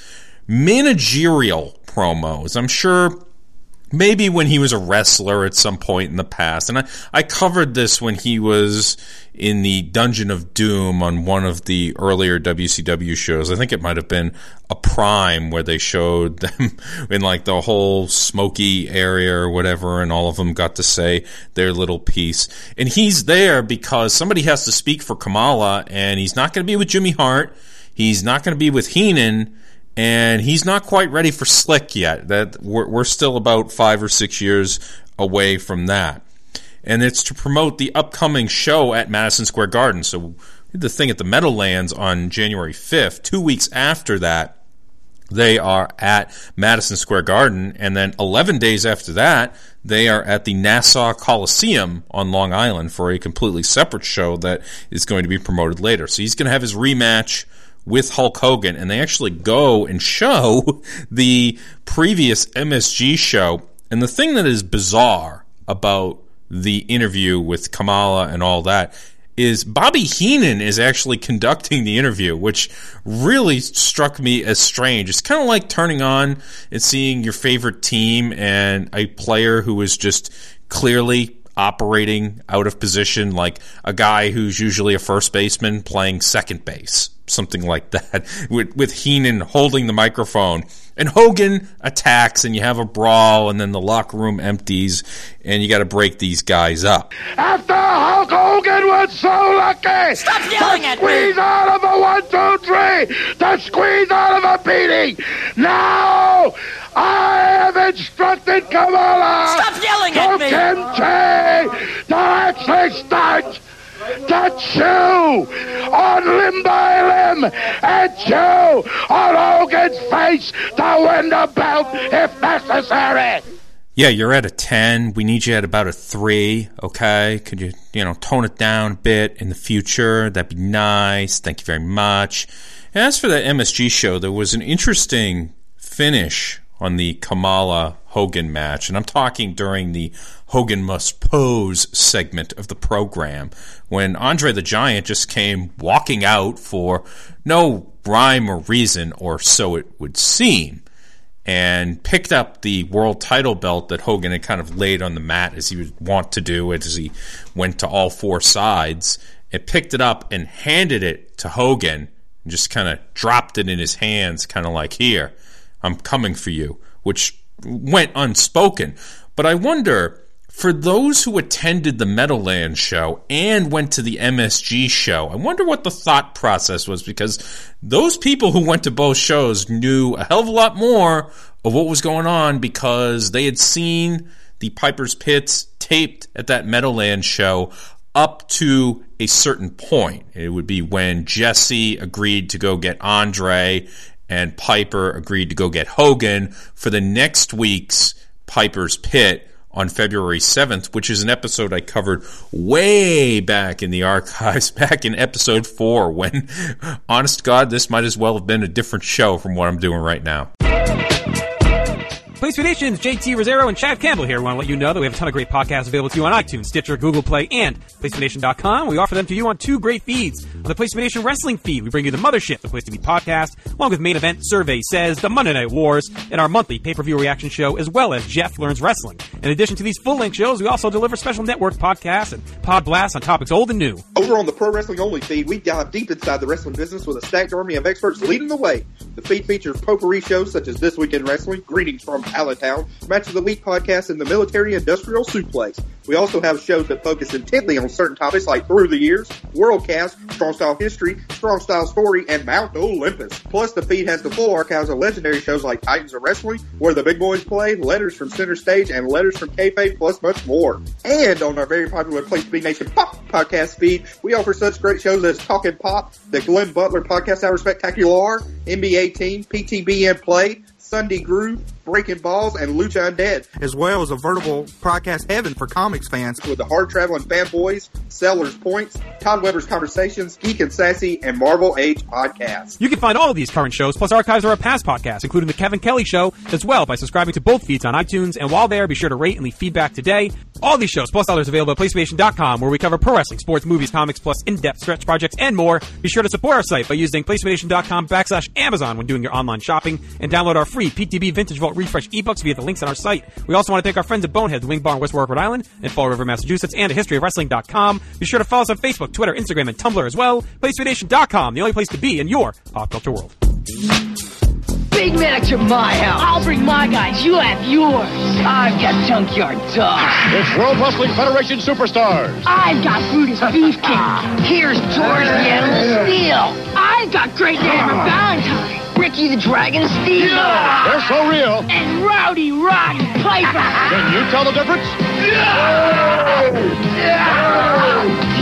managerial promos. I'm sure maybe when he was a wrestler at some point in the past. And I, I covered this when he was in the Dungeon of Doom on one of the earlier W C W shows. I think it might have been a Prime where they showed them in like the whole smoky area or whatever, and all of them got to say their little piece. And he's there because somebody has to speak for Kamala, and he's not going to be with Jimmy Hart. He's not going to be with Heenan. And he's not quite ready for Slick yet. That we're, we're still about five or six years away from that. And it's to promote the upcoming show at Madison Square Garden. So the thing at the Meadowlands on January fifth. Two weeks after that, they are at Madison Square Garden, and then eleven days after that, they are at the Nassau Coliseum on Long Island for a completely separate show that is going to be promoted later. So he's going to have his rematch with Hulk Hogan, and they actually go and show the previous M S G show. And the thing that is bizarre about the interview with Kamala and all that is Bobby Heenan is actually conducting the interview, which really struck me as strange. It's kind of like turning on and seeing your favorite team and a player who is just clearly operating out of position, like a guy who's usually a first baseman playing second base, something like that, with, with Heenan holding the microphone. And Hogan attacks, and you have a brawl, and then the locker room empties, and you got to break these guys up. After Hulk Hogan was so lucky Stop yelling to at squeeze me. out of a one, two, three, to squeeze out of a beating, now I have instructed Kamala Stop yelling to at me. continue to actually start to chew on limb by limb and chew on Hogan's face to win the belt if necessary. Yeah, you're at a ten. We need you at about a three, okay? Could you, you know, tone it down a bit in the future? That'd be nice. Thank you very much. And as for that M S G show, there was an interesting finish on the Kamala Hogan match, and I'm talking during the Hogan Must Pose segment of the program, when Andre the Giant just came walking out for no rhyme or reason, or so it would seem, and picked up the world title belt that Hogan had kind of laid on the mat, as he would want to do as he went to all four sides, and picked it up and handed it to Hogan, and just kind of dropped it in his hands, kind of like, here, I'm coming for you, which went unspoken. But I wonder, for those who attended the Meadowlands show and went to the M S G show, I wonder what the thought process was, because those people who went to both shows knew a hell of a lot more of what was going on, because they had seen the Piper's Pits taped at that Meadowlands show up to a certain point. It would be when Jesse agreed to go get Andre and Piper agreed to go get Hogan for the next week's Piper's Pit on February seventh, which is an episode I covered way back in the archives, back in episode four, when, honest to God, this might as well have been a different show from what I'm doing right now. Place Nation's J T Rosero and Chad Campbell here. We want to let you know that we have a ton of great podcasts available to you on iTunes, Stitcher, Google Play, and Place Nation dot com. We offer them to you on two great feeds. On the Place Nation Wrestling feed, we bring you the Mothership, the Place to Be podcast, along with Main Event, Survey Says, the Monday Night Wars, and our monthly pay-per-view reaction show, as well as Jeff Learns Wrestling. In addition to these full-length shows, we also deliver special network podcasts and pod blasts on topics old and new. Over on the Pro Wrestling Only feed, we dive deep inside the wrestling business with a stacked army of experts leading the way. The feed features potpourri shows such as This Week in Wrestling, Greetings from Allentown, Match of the Week podcast, and the Military Industrial Suplex. We also have shows that focus intently on certain topics like Through the Years, Worldcast, Strong Style History, Strong Style Story, and Mount Olympus. Plus, the feed has the full archives of legendary shows like Titans of Wrestling, Where the Big Boys Play, Letters from Center Stage, and Letters from Kayfabe, plus much more. And on our very popular Place to Be Nation Pop podcast feed, we offer such great shows as Talkin' Pop, the Glenn Butler Podcast Hour Spectacular, N B A Team, P T B N Play, Sunday Groove, Breaking Balls, and Lucha Undead. As well as a veritable podcast heaven for comics fans. With the Hard Traveling Fanboys, Sellers Points, Todd Weber's Conversations, Geek and Sassy, and Marvel Age Podcasts. You can find all of these current shows, plus archives of our past podcasts, including the Kevin Kelly Show, as well by subscribing to both feeds on iTunes. And while there, be sure to rate and leave feedback today. All these shows, plus others, available at PlayStation dot com, where we cover pro wrestling, sports, movies, comics, plus in-depth stretch projects, and more. Be sure to support our site by using PlayStation dot com backslash Amazon when doing your online shopping, and download our free P T B Vintage Vault Refresh ebooks via the links on our site. We also want to thank our friends at Bonehead, the Wing Bar in West Warwick, Rhode Island, and Fall River, Massachusetts, and a history of wrestling dot com. Be sure to follow us on Facebook, Twitter, Instagram, and Tumblr as well. PlayStation dot com, the only place to be in your pop culture world. Big match at my house. I'll bring my guys. You have yours. I've got Junkyard Dog. It's World Wrestling Federation Superstars. I've got Brutus Beefcake. Here's George the Animal Steel. I've got Great Hammer Valentine. Ricky the Dragon Steel. Yeah. They're so real. And Rowdy Roddy Piper. Can you tell the difference? Yeah. Yeah.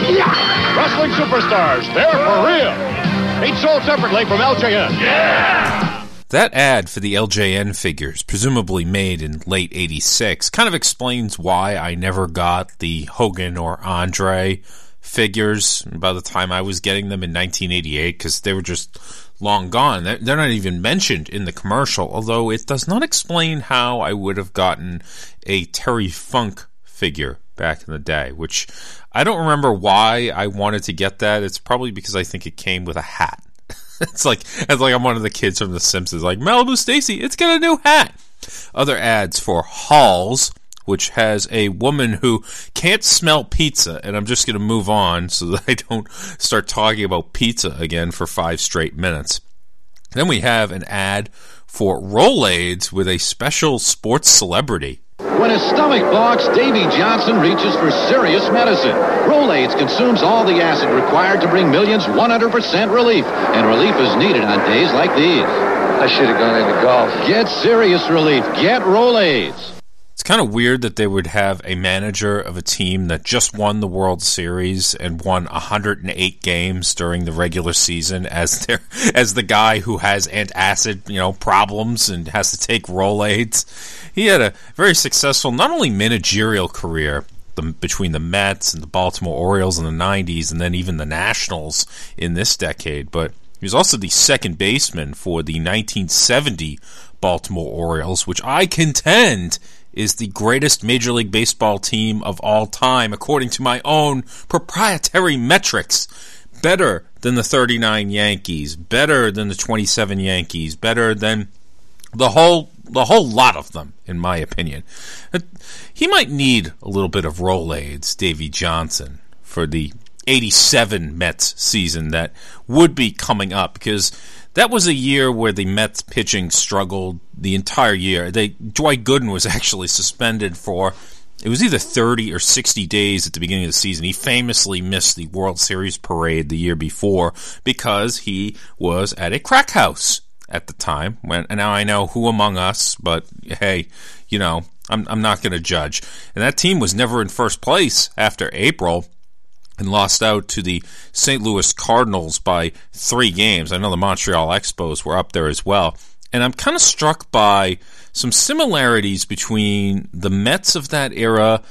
Wrestling superstars, they're for real. Each sold separately from L J N. Yeah! That ad for the L J N figures, presumably made in late eighty-six, kind of explains why I never got the Hogan or Andre figures by the time I was getting them in nineteen eighty-eight, because they were just long gone. They're, they're not even mentioned in the commercial, although it does not explain how I would have gotten a Terry Funk figure back in the day, which I don't remember why I wanted to get that. It's probably because I think it came with a hat. It's like it's like I'm one of the kids from The Simpsons, like, Malibu Stacy, it's got a new hat. Other ads for Halls, which has a woman who can't smell pizza, and I'm just going to move on so that I don't start talking about pizza again for five straight minutes. Then we have an ad for Rolaids with a special sports celebrity. When his stomach blocks, Davy Johnson reaches for serious medicine. Rolaids consumes all the acid required to bring millions one hundred percent relief. And relief is needed on days like these. I should have gone into golf. Get serious relief. Get Rolaids. It's kind of weird that they would have a manager of a team that just won the World Series and won one hundred eight games during the regular season as their as the guy who has antacid, you know, problems and has to take Rolaids. He had a very successful, not only managerial career the, between the Mets and the Baltimore Orioles in the nineties and then even the Nationals in this decade, but he was also the second baseman for the nineteen seventy Baltimore Orioles, which I contend is the greatest Major League Baseball team of all time, according to my own proprietary metrics. Better than the thirty-nine Yankees, better than the twenty-seven Yankees, better than the whole the whole lot of them, in my opinion. He might need a little bit of Rolaids, Davy Johnson, for the eighty-seven Mets season that would be coming up, because that was a year where the Mets pitching struggled the entire year. They Dwight Gooden was actually suspended for, it was either thirty or sixty days at the beginning of the season. He famously missed the World Series parade the year before because he was at a crack house at the time. When, and now I know who among us, but hey, you know, I'm, I'm not going to judge. And that team was never in first place after April, and lost out to the Saint Louis Cardinals by three games. I know the Montreal Expos were up there as well. And I'm kind of struck by some similarities between the Mets of that era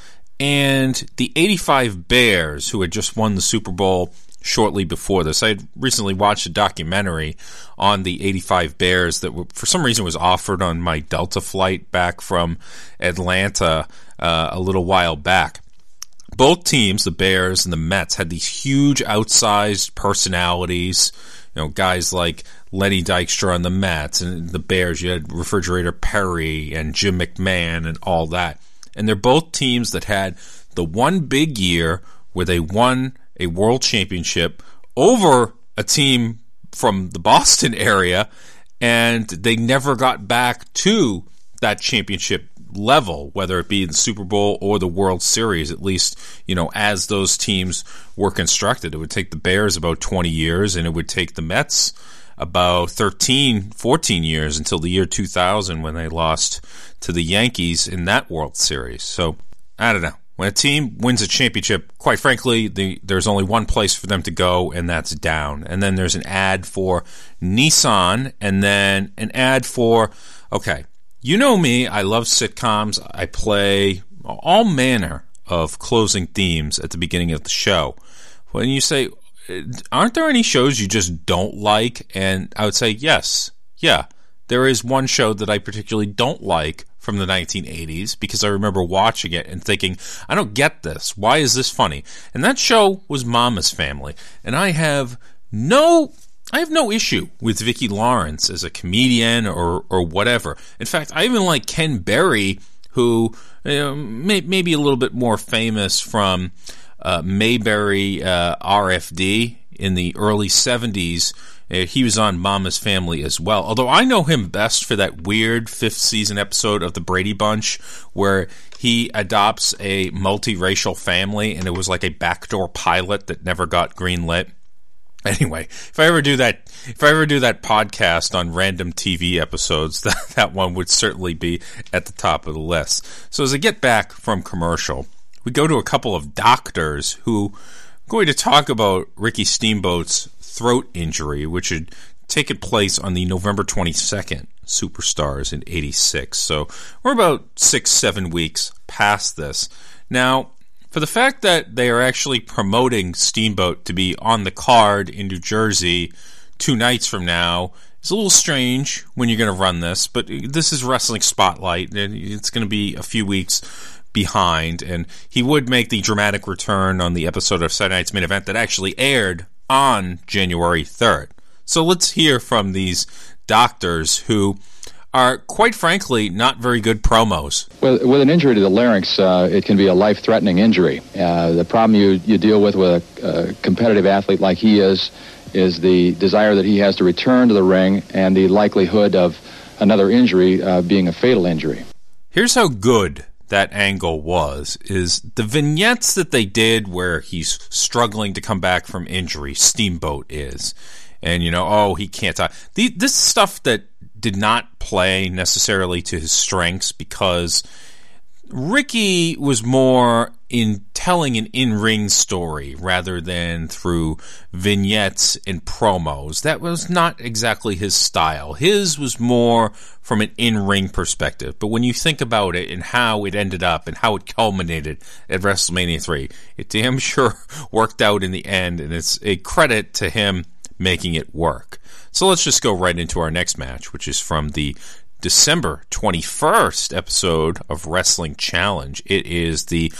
and the eighty-five Bears, who had just won the Super Bowl shortly before this. I had recently watched a documentary on the eighty-five Bears that, were, for some reason, was offered on my Delta flight back from Atlanta uh, a little while back. Both teams, the Bears and the Mets, had these huge outsized personalities. You know, guys like Lenny Dykstra on the Mets, and the Bears, you had Refrigerator Perry and Jim McMahon and all that. And they're both teams that had the one big year where they won a world championship over a team from the Boston area, and they never got back to that championship level, whether it be the Super Bowl or the World Series, at least, you know, as those teams were constructed. It would take the Bears about twenty years, and it would take the Mets about thirteen, fourteen years until the year two thousand when they lost to the Yankees in that World Series. So, I don't know. When a team wins a championship, quite frankly, the, there's only one place for them to go, and that's down. And then there's an ad for Nissan, and then an ad for, okay, you know me, I love sitcoms. I play all manner of closing themes at the beginning of the show. When you say, aren't there any shows you just don't like? And I would say, yes, yeah. There is one show that I particularly don't like from the nineteen eighties because I remember watching it and thinking, I don't get this. Why is this funny? And that show was Mama's Family. And I have no... I have no issue with Vicki Lawrence as a comedian or or whatever. In fact, I even like Ken Berry, who you know, may, maybe a little bit more famous from uh, Mayberry uh, R F D in the early seventies. Uh, he was on Mama's Family as well. Although I know him best for that weird fifth season episode of The Brady Bunch where he adopts a multiracial family, and it was like a backdoor pilot that never got greenlit. Anyway, if I ever do that, if I ever do that podcast on random T V episodes, that, that one would certainly be at the top of the list. So as I get back from commercial, we go to a couple of doctors who going to talk about Ricky Steamboat's throat injury, which had taken place on the November twenty-second Superstars in eighty-six. So we're about six, seven weeks past this. Now, for the fact that they are actually promoting Steamboat to be on the card in New Jersey two nights from now, it's a little strange when you're going to run this, but this is Wrestling Spotlight, and it's going to be a few weeks behind, and he would make the dramatic return on the episode of Saturday Night's Main Event that actually aired on January third. So let's hear from these doctors who are, quite frankly, not very good promos. With, with an injury to the larynx, uh, it can be a life-threatening injury. Uh, the problem you, you deal with with a, a competitive athlete like he is is the desire that he has to return to the ring and the likelihood of another injury uh, being a fatal injury. Here's how good that angle was, is the vignettes that they did where he's struggling to come back from injury, Steamboat is. And, you know, oh, he can't talk. The, this stuff that did not play necessarily to his strengths because Ricky was more in telling an in-ring story rather than through vignettes and promos. That was not exactly his style. His was more from an in-ring perspective. But when you think about it and how it ended up and how it culminated at WrestleMania three, it damn sure worked out in the end, and it's a credit to him making it work. So let's just go right into our next match, which is from the December twenty-first episode of Wrestling Challenge. It is the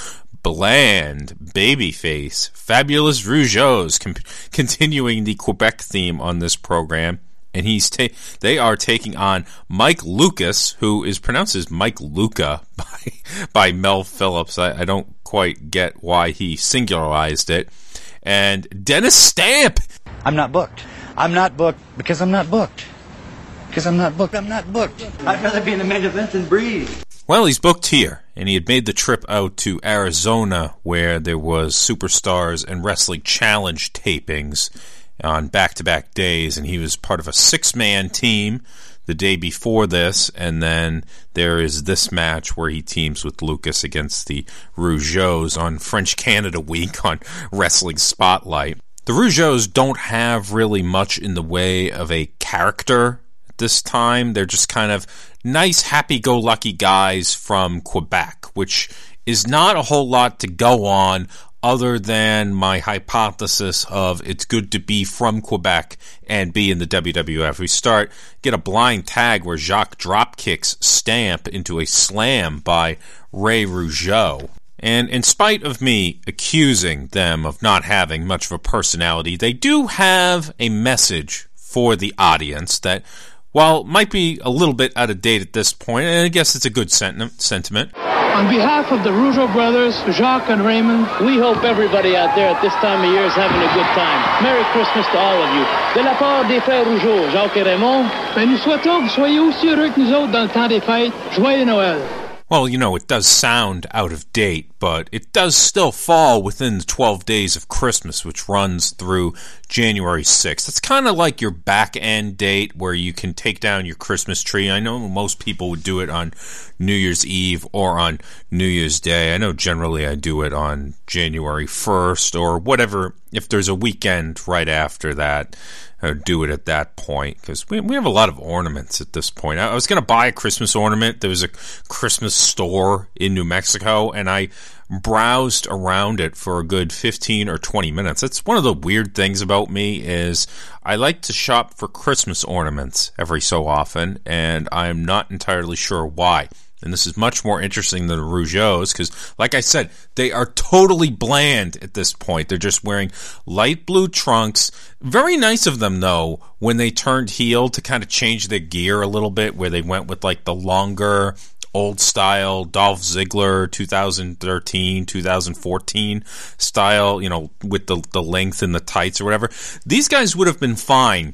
bland babyface Fabulous Rougeaus com- continuing the Quebec theme on this program, and he's ta- they are taking on Mike Lucas, who is pronounced as Mike Luca by by Mel Phillips. I, I don't quite get why he singularized it, and Dennis Stamp. I'm not booked. I'm not booked because I'm not booked. Because I'm not booked. I'm not booked. I'd rather be in the main event than breathe. Well, he's booked here, and he had made the trip out to Arizona where there was Superstars and Wrestling Challenge tapings on back-to-back days, and he was part of a six-man team the day before this, and then there is this match where he teams with Lucas against the Rougeaus on French Canada Week on Wrestling Spotlight. The Rougeaus don't have really much in the way of a character this time. They're just kind of nice, happy-go-lucky guys from Quebec, which is not a whole lot to go on other than my hypothesis of it's good to be from Quebec and be in the W W F. We start, get a blind tag where Jacques dropkicks Stamp into a slam by Ray Rougeau. And in spite of me accusing them of not having much of a personality, they do have a message for the audience that, while might be a little bit out of date at this point, and I guess it's a good sentiment. On behalf of the Rougeau brothers, Jacques and Raymond, we hope everybody out there at this time of year is having a good time. Merry Christmas to all of you. De la part des frères Rougeau, Jacques et Raymond, ben nous souhaitons que vous soyez aussi heureux que nous autres dans le temps des fêtes. Joyeux Noël. Well, you know, it does sound out of date, but it does still fall within the twelve days of Christmas, which runs through January sixth. It's kind of like your back-end date where you can take down your Christmas tree. I know most people would do it on New Year's Eve or on New Year's Day. I know generally I do it on January first or whatever. If there's a weekend right after that, I would do it at that point because we we have a lot of ornaments at this point. I was going to buy a Christmas ornament. There was a Christmas store in New Mexico, and I browsed around it for a good fifteen or twenty minutes. That's one of the weird things about me is I like to shop for Christmas ornaments every so often, and I'm not entirely sure why. And this is much more interesting than the Rougeaus because, like I said, they are totally bland at this point. They're just wearing light blue trunks. Very nice of them, though, when they turned heel to kind of change their gear a little bit, where they went with like the longer, old-style Dolph Ziggler two thousand thirteen, two thousand fourteen style, you know, with the, the length and the tights or whatever. These guys would have been fine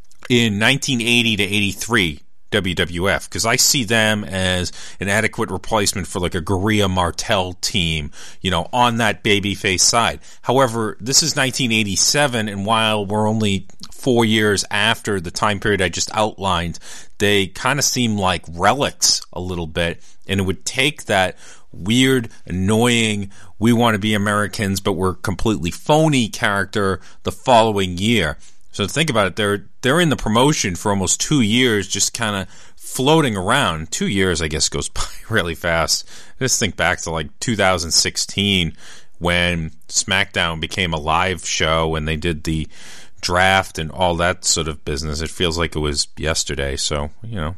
in nineteen eighty to eighty-three. W W F, because I see them as an adequate replacement for like a Guerrilla Martel team, you know, on that babyface side. However, this is nineteen eighty-seven, and while we're only four years after the time period I just outlined, they kind of seem like relics a little bit, and it would take that weird, annoying, we want to be Americans, but we're completely phony character the following year. So think about it. They're they're in the promotion for almost two years, just kind of floating around. Two years, I guess, goes by really fast. Just think back to like two thousand sixteen when SmackDown became a live show and they did the draft and all that sort of business. It feels like it was yesterday. So, you know,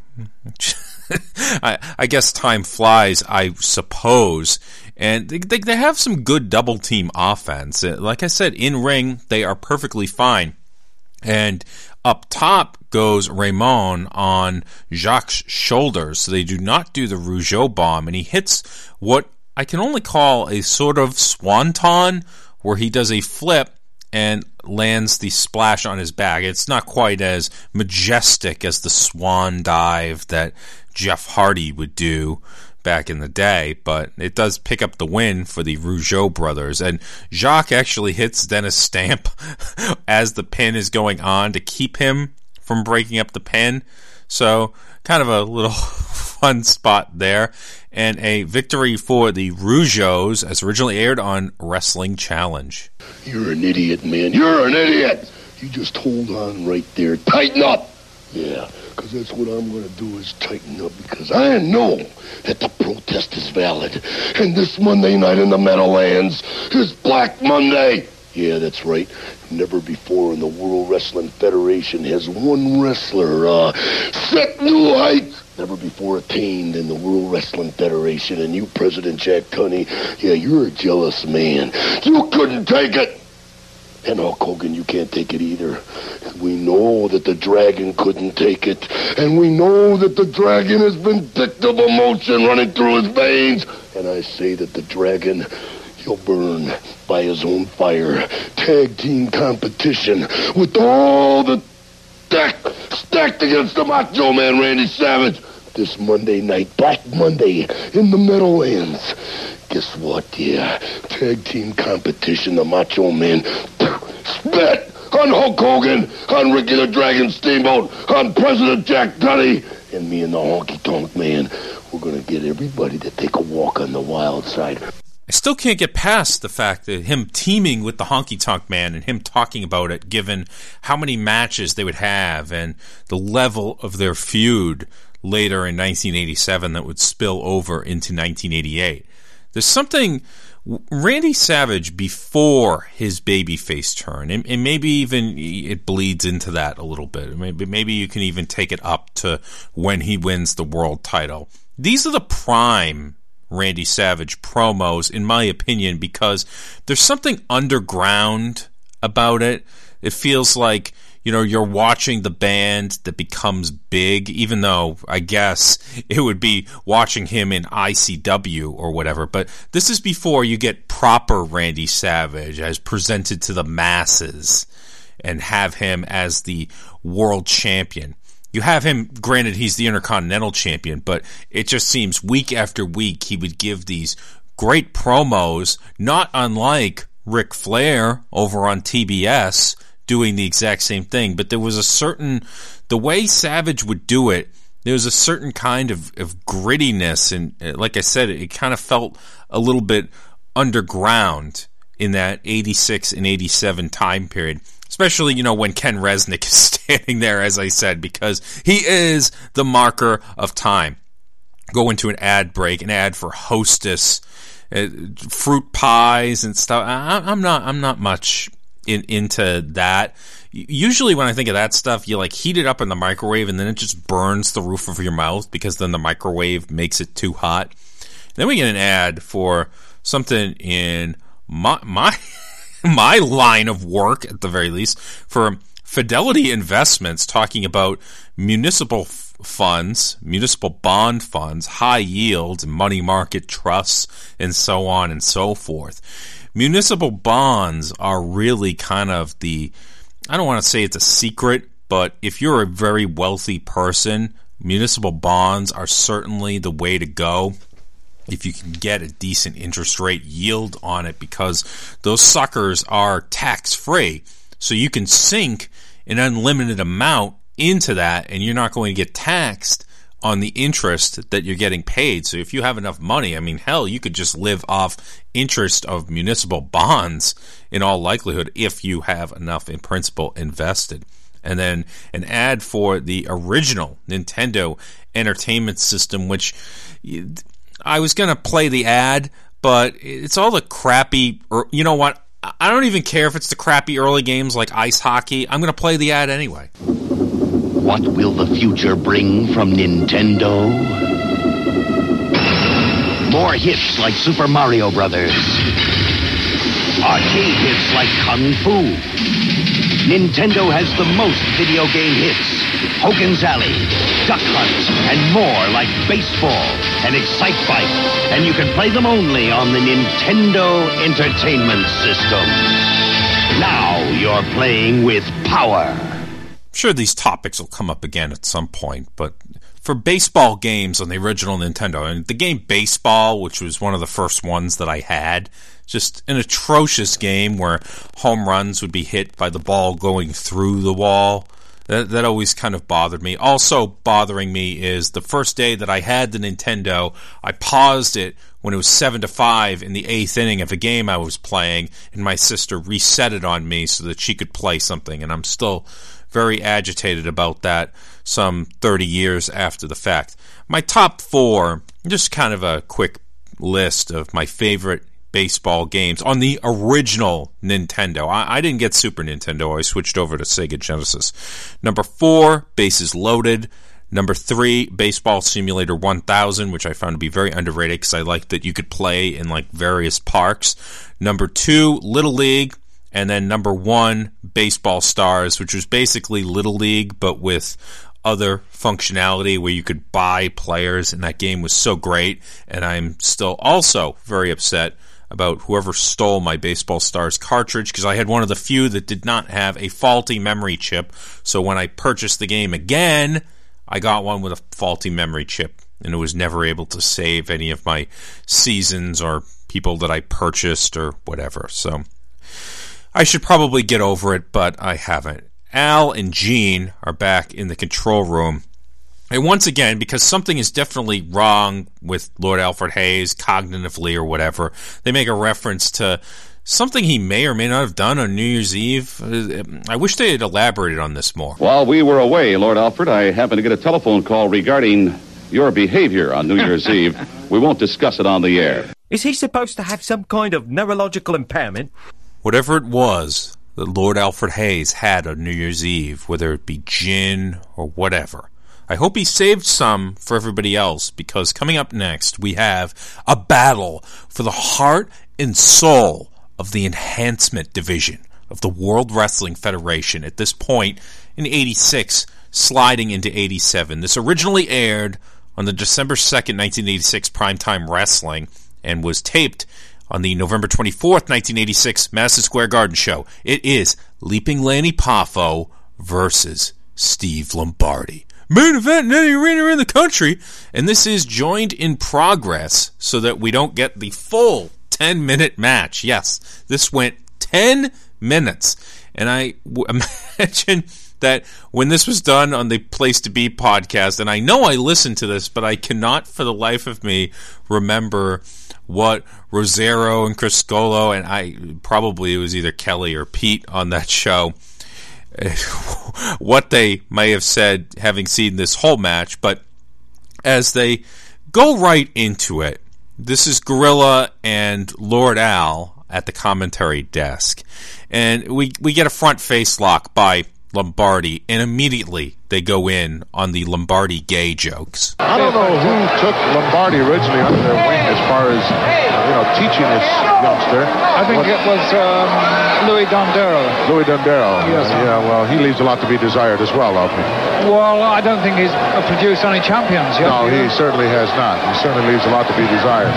I, I guess time flies, I suppose. And they, they, they have some good double team offense. Like I said, in ring, they are perfectly fine. And up top goes Raymond on Jacques' shoulders. So they do not do the Rougeau bomb. And he hits what I can only call a sort of swanton, where he does a flip and lands the splash on his back. It's not quite as majestic as the swan dive that Jeff Hardy would do back in the day, but it does pick up the win for the Rougeau brothers. And Jacques actually hits Dennis Stamp as the pin is going on to keep him from breaking up the pin. So kind of a little fun spot there. And a victory for the Rougeaus, as originally aired on Wrestling Challenge. You're an idiot, man. You're an idiot. You just hold on right there. Tighten up. Yeah, because that's what I'm going to do is tighten up, because I know that the protest is valid. And this Monday night in the Meadowlands is Black Monday. Yeah, that's right. Never before in the World Wrestling Federation has one wrestler uh, set new heights. Never before attained in the World Wrestling Federation. And you, President Jack Tunney, yeah, you're a jealous man. You couldn't take it. And Hulk Hogan, you can't take it either. We know that the Dragon couldn't take it. And we know that the Dragon has vindictive emotion running through his veins. And I say that the Dragon, he'll burn by his own fire. Tag team competition with all the deck stacked against the Macho Man Randy Savage. This Monday night, Black Monday, in the Meadowlands. Guess what, yeah? Tag team competition, the Macho Man spit on Hulk Hogan, on Ricky the Dragon Steamboat, on President Jack Tunney, and me and the Honky Tonk Man. We're going to get everybody to take a walk on the wild side. I still can't get past the fact that him teaming with the Honky Tonk Man and him talking about it, given how many matches they would have and the level of their feud later in nineteen eighty-seven that would spill over into nineteen eighty-eight. There's something Randy Savage before his babyface turn, and, and maybe even it bleeds into that a little bit. Maybe, maybe you can even take it up to when he wins the world title. These are the prime Randy Savage promos, in my opinion, because there's something underground about it. It feels like, you know, you're watching the band that becomes big, even though I guess it would be watching him in I C W or whatever. But this is before you get proper Randy Savage as presented to the masses and have him as the world champion. You have him, granted, he's the Intercontinental Champion, but it just seems week after week he would give these great promos, not unlike Ric Flair over on T B S, doing the exact same thing. But there was a certain, the way Savage would do it, there was a certain kind of, of grittiness, and like I said, it, it kind of felt a little bit underground in that eighty-six and eighty-seven time period. Especially, you know, when Ken Resnick is standing there, as I said, because he is the marker of time. Go into an ad break, an ad for Hostess, uh, fruit pies and stuff. I, I'm not, I'm not much in, into that. Usually, when I think of that stuff, you like heat it up in the microwave, and then it just burns the roof of your mouth because then the microwave makes it too hot. Then we get an ad for something in my my. my line of work, at the very least, for Fidelity Investments, talking about municipal f- funds, municipal bond funds, high yield, money market trusts, and so on and so forth. Municipal bonds are really kind of the, I don't want to say it's a secret, but if you're a very wealthy person, municipal bonds are certainly the way to go. If you can get a decent interest rate yield on it, because those suckers are tax-free. So you can sink an unlimited amount into that, and you're not going to get taxed on the interest that you're getting paid. So if you have enough money, I mean, hell, you could just live off interest of municipal bonds in all likelihood if you have enough in principal invested. And then an ad for the original Nintendo Entertainment System, which I was going to play the ad, but it's all the crappy, or you know what? I don't even care if it's the crappy early games like ice hockey. I'm going to play the ad anyway. What will the future bring from Nintendo? More hits like Super Mario Brothers. Arcade hits like Kung Fu. Nintendo has the most video game hits. Hogan's Alley, Duck Hunt, and more like baseball and Excitebike. And you can play them only on the Nintendo Entertainment System. Now you're playing with power. Sure, these topics will come up again at some point, but for baseball games on the original Nintendo, and the game Baseball, which was one of the first ones that I had, just an atrocious game where home runs would be hit by the ball going through the wall. That, that always kind of bothered me. Also bothering me is the first day that I had the Nintendo, I paused it when it was seven to five in the eighth inning of a game I was playing, and my sister reset it on me so that she could play something, and I'm still very agitated about that some thirty years after the fact. My top four, just kind of a quick list of my favorite baseball games on the original Nintendo. I, I didn't get Super Nintendo. I switched over to Sega Genesis. Number four, Bases Loaded. Number three, Baseball Simulator one thousand, which I found to be very underrated because I liked that you could play in like various parks. Number two, Little League. And then number one, Baseball Stars, which was basically Little League, but with other functionality where you could buy players, and that game was so great. And I'm still also very upset about whoever stole my Baseball Stars cartridge, because I had one of the few that did not have a faulty memory chip. So when I purchased the game again, I got one with a faulty memory chip, and it was never able to save any of my seasons or people that I purchased or whatever. So I should probably get over it, but I haven't. Al and Gene are back in the control room. And once again, because something is definitely wrong with Lord Alfred Hayes, cognitively or whatever, they make a reference to something he may or may not have done on New Year's Eve. I wish they had elaborated on this more. While we were away, Lord Alfred, I happened to get a telephone call regarding your behavior on New Year's Eve. We won't discuss it on the air. Is he supposed to have some kind of neurological impairment? Whatever it was that Lord Alfred Hayes had on New Year's Eve, whether it be gin or whatever, I hope he saved some for everybody else, because coming up next, we have a battle for the heart and soul of the enhancement division of the World Wrestling Federation at this point in eighty-six, sliding into eighty-seven. This originally aired on the December second, nineteen eighty-six Primetime Wrestling and was taped on the November twenty-fourth, nineteen eighty-six Madison Square Garden show. It is Leaping Lanny Poffo versus Steve Lombardi. Main event in any arena in the country. And this is joined in progress so that we don't get the full ten-minute match. Yes, this went ten minutes. And I w- imagine that when this was done on the Place to Be podcast, and I know I listened to this, but I cannot for the life of me remember what Rosero and Chris Scolo, and I probably it was either Kelly or Pete on that show, what they may have said having seen this whole match. But as they go right into it, this is Gorilla and Lord Al at the commentary desk, and we we get a front face lock by Lombardi, and immediately they go in on the Lombardi gay jokes. I don't know who took Lombardi originally under their wing as far as, you know, teaching this youngster. I think what? it was um, Louis Dondero. Louis Dondero. Yes. Uh, yeah, well, he leaves a lot to be desired as well, doesn't he? Well, I don't think he's produced any champions yet. No, he certainly has not. He certainly leaves a lot to be desired.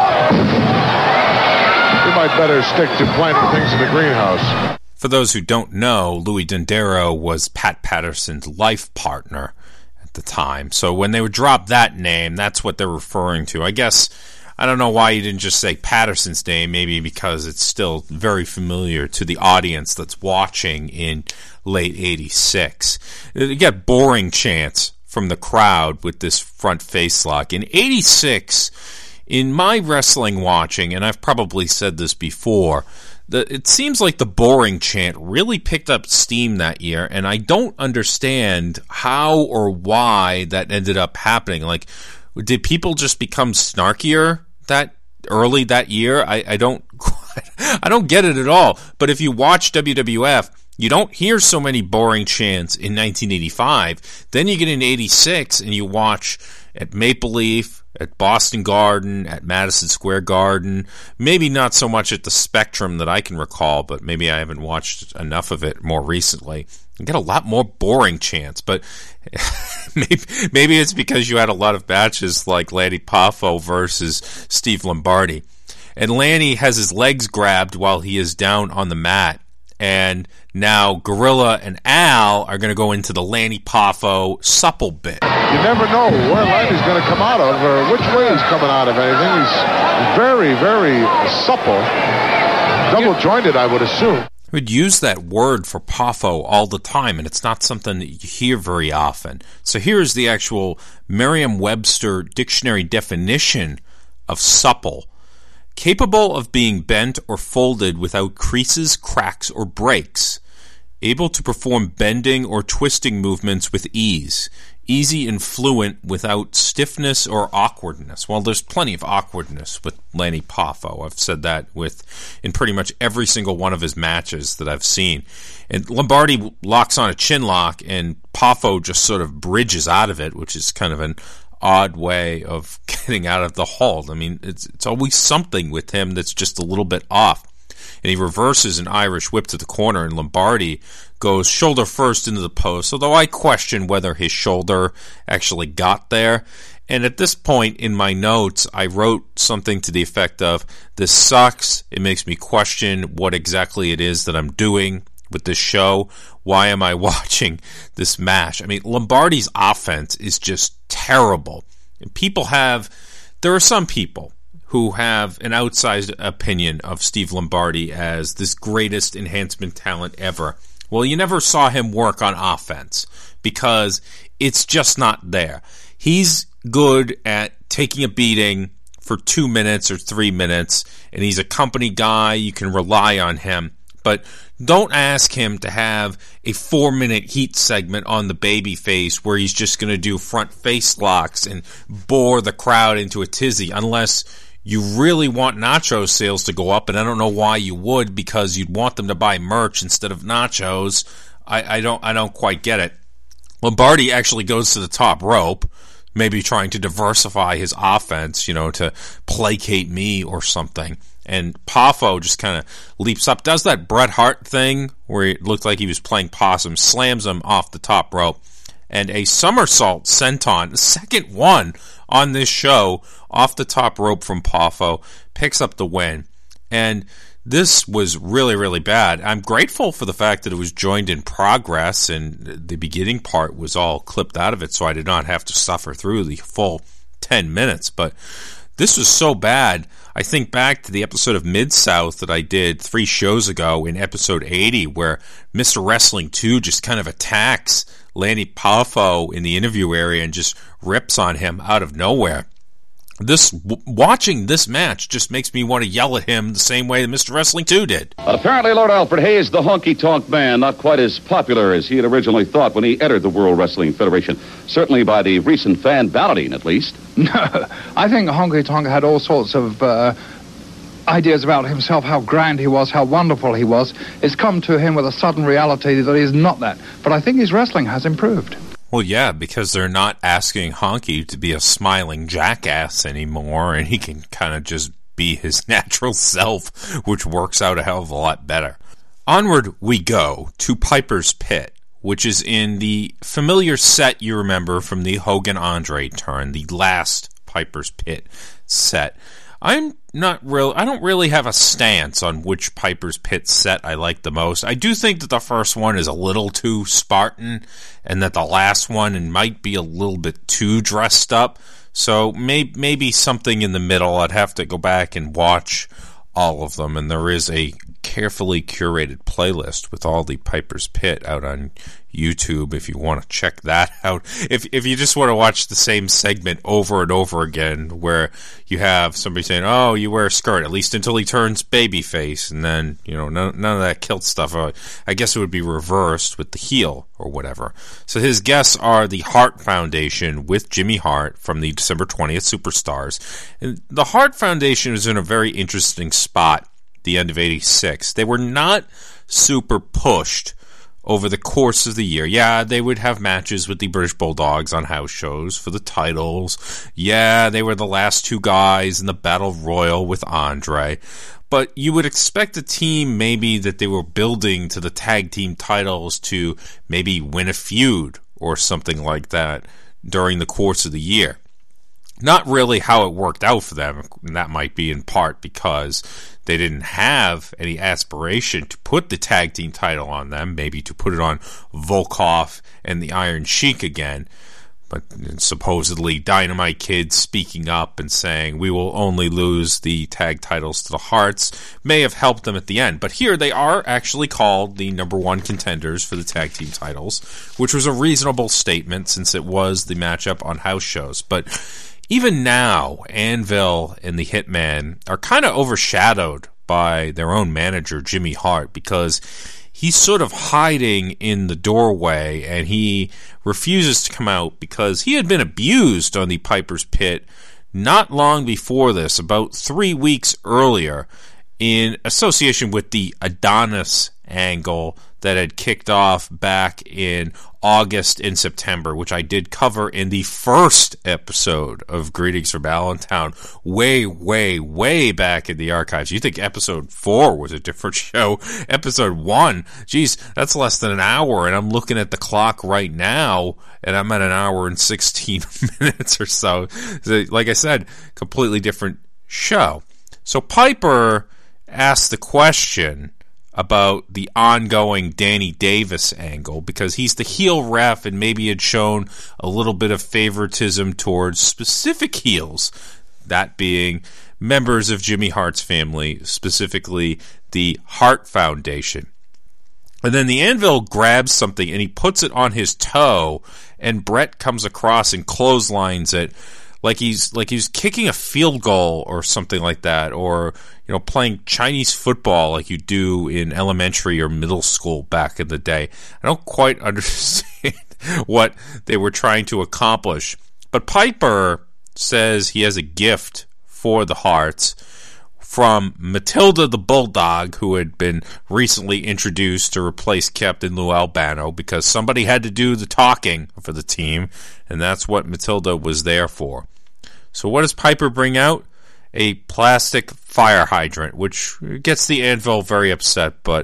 He might better stick to planting things in the greenhouse. For those who don't know, Louis Dondero was Pat Patterson's life partner at the time. So when they would drop that name, that's what they're referring to. I guess, I don't know why you didn't just say Patterson's name, maybe because it's still very familiar to the audience that's watching in late eighty-six. You get boring chants from the crowd with this front face lock. In eighty-six, in my wrestling watching, and I've probably said this before, the, it seems like the boring chant really picked up steam that year, and I don't understand how or why that ended up happening. Like, did people just become snarkier that early that year? I, I don't I don't get it at all. But if you watch W W F, you don't hear so many boring chants in nineteen eighty-five. Then you get into eighty-six and you watch at Maple Leaf, at Boston Garden, at Madison Square Garden. Maybe not so much at the Spectrum that I can recall, but maybe I haven't watched enough of it more recently. You get a lot more boring chants, but maybe, maybe it's because you had a lot of matches like Lanny Poffo versus Steve Lombardi. And Lanny has his legs grabbed while he is down on the mat. And now Gorilla and Al are going to go into the Lanny Poffo supple bit. You never know where Lanny's going to come out of or which way he's coming out of anything. He's very, very supple. Double-jointed, I would assume. I would use that word for Poffo all the time, and it's not something that you hear very often. So here's the actual Merriam-Webster dictionary definition of supple. Capable of being bent or folded without creases, cracks, or breaks. Able to perform bending or twisting movements with ease. Easy and fluent without stiffness or awkwardness. Well, there's plenty of awkwardness with Lanny Poffo. I've said that with in pretty much every single one of his matches that I've seen. And Lombardi locks on a chin lock, and Poffo just sort of bridges out of it, which is kind of an odd way of getting out of the hold. I mean, it's it's always something with him that's just a little bit off. And he reverses an Irish whip to the corner, and Lombardi goes shoulder first into the post, although I question whether his shoulder actually got there. And at this point in my notes, I wrote something to the effect of, this sucks. It makes me question what exactly it is that I'm doing with this show. Why am I watching this match? I mean, Lombardi's offense is just terrible. And people have, there are some people who have an outsized opinion of Steve Lombardi as this greatest enhancement talent ever. Well, you never saw him work on offense because it's just not there. He's good at taking a beating for two minutes or three minutes, and he's a company guy. You can rely on him. But don't ask him to have a four-minute heat segment on the baby face where he's just going to do front face locks and bore the crowd into a tizzy unless you really want nacho sales to go up, and I don't know why you would, because you'd want them to buy merch instead of nachos. I, I don't I don't quite get it. Lombardi actually goes to the top rope, maybe trying to diversify his offense, you know, to placate me or something. And Poffo just kind of leaps up, does that Bret Hart thing where it looked like he was playing possum, slams him off the top rope, and a somersault senton, the second one on this show, off the top rope from Poffo, picks up the win. And this was really, really bad. I'm grateful for the fact that it was joined in progress, and the beginning part was all clipped out of it, so I did not have to suffer through the full ten minutes. But this was so bad. I think back to the episode of Mid-South that I did three shows ago in episode eighty, where Mister Wrestling two just kind of attacks Lanny Poffo in the interview area and just rips on him out of nowhere. This w- watching this match just makes me want to yell at him the same way that Mister Wrestling two did. But apparently Lord Alfred Hayes, the honky-tonk man, not quite as popular as he had originally thought when he entered the World Wrestling Federation. Certainly by the recent fan balloting, at least. No, I think Honky Tonk had all sorts of uh, ideas about himself, how grand he was, how wonderful he was. It's come to him with a sudden reality that he's not that. But I think his wrestling has improved. Well, yeah, because they're not asking Honky to be a smiling jackass anymore, and he can kind of just be his natural self, which works out a hell of a lot better. Onward we go to Piper's Pit, which is in the familiar set you remember from the Hogan-Andre turn, the last Piper's Pit set. I'm not real. I don't really have a stance on which Piper's Pit set I like the most. I do think that the first one is a little too Spartan, and that the last one might be a little bit too dressed up. So may, maybe something in the middle. I'd have to go back and watch all of them, and there is a carefully curated playlist with all the Piper's Pit out on YouTube if you want to check that out. If if you just want to watch the same segment over and over again, where you have somebody saying, "Oh, you wear a skirt at least until he turns babyface," and then you know none, none of that kilt stuff. Uh, I guess it would be reversed with the heel or whatever. So his guests are the Hart Foundation with Jimmy Hart from the December twentieth Superstars. And the Hart Foundation was in a very interesting spot at the end of eighty-six. They were not super pushed over the course of the year. Yeah, they would have matches with the British Bulldogs on house shows for the titles. Yeah, they were the last two guys in the Battle Royal with Andre. But you would expect a team maybe that they were building to the tag team titles to maybe win a feud or something like that during the course of the year. Not really how it worked out for them, and that might be in part because they didn't have any aspiration to put the tag team title on them, maybe to put it on Volkov and the Iron Sheik again. But supposedly Dynamite Kid speaking up and saying, we will only lose the tag titles to the Harts, may have helped them at the end. But here they are actually called the number one contenders for the tag team titles, which was a reasonable statement since it was the matchup on house shows. But even now, Anvil and the Hitman are kind of overshadowed by their own manager, Jimmy Hart, because he's sort of hiding in the doorway and he refuses to come out because he had been abused on the Piper's Pit not long before this, about three weeks earlier, in association with the Adonis angle that had kicked off back in August and September, which I did cover in the first episode of Greetings from Allentown, way, way, way back in the archives. You think episode four was a different show? Episode one, geez, that's less than an hour, and I'm looking at the clock right now, and I'm at an hour and sixteen minutes or so. So, like I said, completely different show. So Piper asked the question about the ongoing Danny Davis angle because he's the heel ref and maybe had shown a little bit of favoritism towards specific heels, that being members of Jimmy Hart's family, specifically the Hart Foundation. And then the Anvil grabs something and he puts it on his toe, and Brett comes across and clotheslines it like he's like he's kicking a field goal or something like that, or you know, playing Chinese football like you do in elementary or middle school back in the day. I don't quite understand what they were trying to accomplish. But Piper says he has a gift for the Harts from Matilda the Bulldog, who had been recently introduced to replace Captain Lou Albano because somebody had to do the talking for the team, and that's what Matilda was there for. So what does Piper bring out? A plastic fire hydrant, which gets the Anvil very upset, but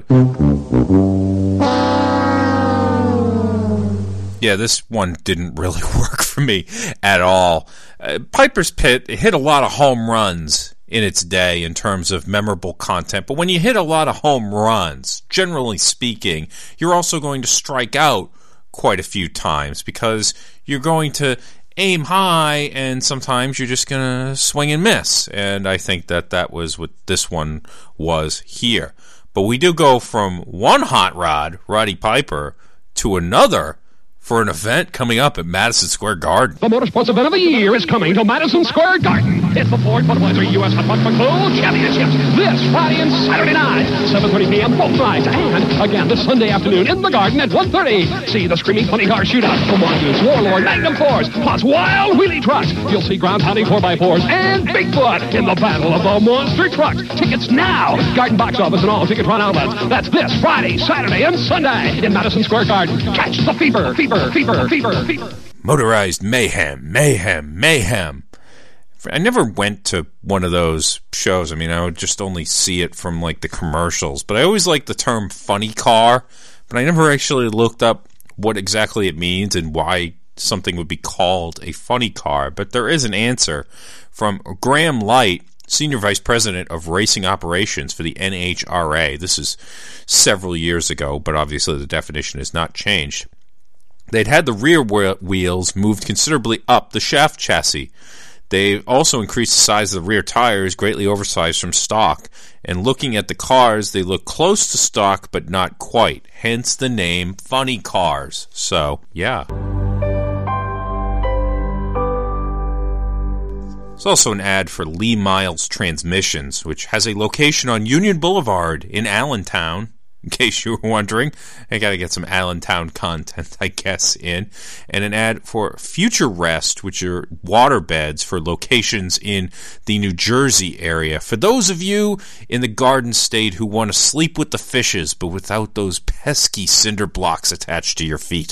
yeah, this one didn't really work for me at all. Uh, Piper's Pit hit a lot of home runs in its day in terms of memorable content, but when you hit a lot of home runs, generally speaking, you're also going to strike out quite a few times because you're going to aim high and sometimes you're just going to swing and miss, and I think that that was what this one was here. But we do go from one hot rod, Roddy Piper, to another for an event coming up at Madison Square Garden. The motorsports event of the year is coming to Madison Square Garden. It's the Ford Budweiser U S Hot Rod Control Championships this Friday and Saturday night, seven thirty p.m. both nights, and again this Sunday afternoon in the Garden at one thirty. See the Screaming Funny Car Shootout, the Mongoose, Warlord, Magnum Force, plus Wild Wheelie Trucks. You'll see ground-pounding four by fours and Bigfoot in the Battle of the Monster Trucks. Tickets now. Garden box office and all Ticketron outlets. That's this Friday, Saturday, and Sunday in Madison Square Garden. Catch the fever, fever. Fever, fever, fever. Motorized mayhem, mayhem, mayhem. I never went to one of those shows. I mean, I would just only see it from like the commercials. But I always liked the term funny car, but I never actually looked up what exactly it means and why something would be called a funny car. But there is an answer from Graham Light, Senior Vice President of Racing Operations for the N H R A. This is several years ago, but obviously the definition has not changed. They'd had the rear wheels moved considerably up the shaft chassis. They also increased the size of the rear tires, greatly oversized from stock. And looking at the cars, they look close to stock, but not quite. Hence the name Funny Cars. So, yeah. There's also an ad for Lee Miles Transmissions, which has a location on Union Boulevard in Allentown. In case you were wondering, I got to get some Allentown content, I guess, in. And an ad for Future Rest, which are water beds for locations in the New Jersey area. For those of you in the Garden State who want to sleep with the fishes, but without those pesky cinder blocks attached to your feet.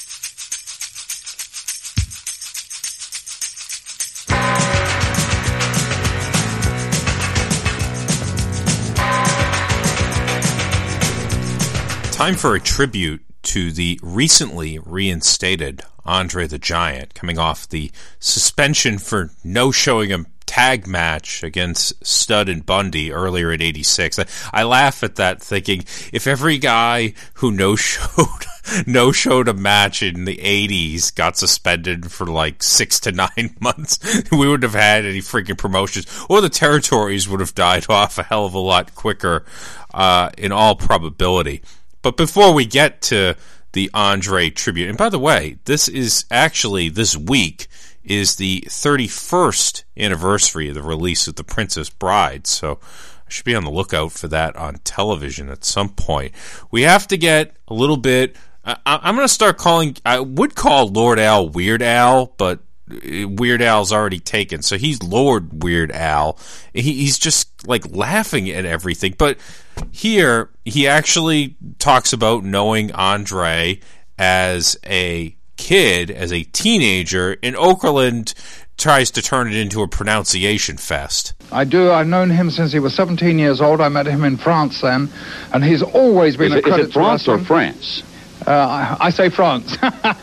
Time for a tribute to the recently reinstated Andre the Giant, coming off the suspension for no-showing a tag match against Studd and Bundy earlier in eighty-six. I, I laugh at that, thinking if every guy who no-showed no-showed a match in the eighties got suspended for like six to nine months, we wouldn't have had any freaking promotions, or the territories would have died off a hell of a lot quicker, uh, in all probability. But before we get to the Andre tribute, and by the way, this is actually, this week, is the thirty-first anniversary of the release of The Princess Bride, so I should be on the lookout for that on television at some point. We have to get a little bit, I, I'm going to start calling, I would call Lord Al Weird Al, but Weird Al's already taken, so he's Lord Weird Al. He, he's just like laughing at everything, but here he actually talks about knowing Andre as a kid, as a teenager, and Okerlund tries to turn it into a pronunciation fest. I do. I've known him since he was seventeen years old. I met him in France then, and he's always been is a credit it, is it France to or France? Uh, I, I say France.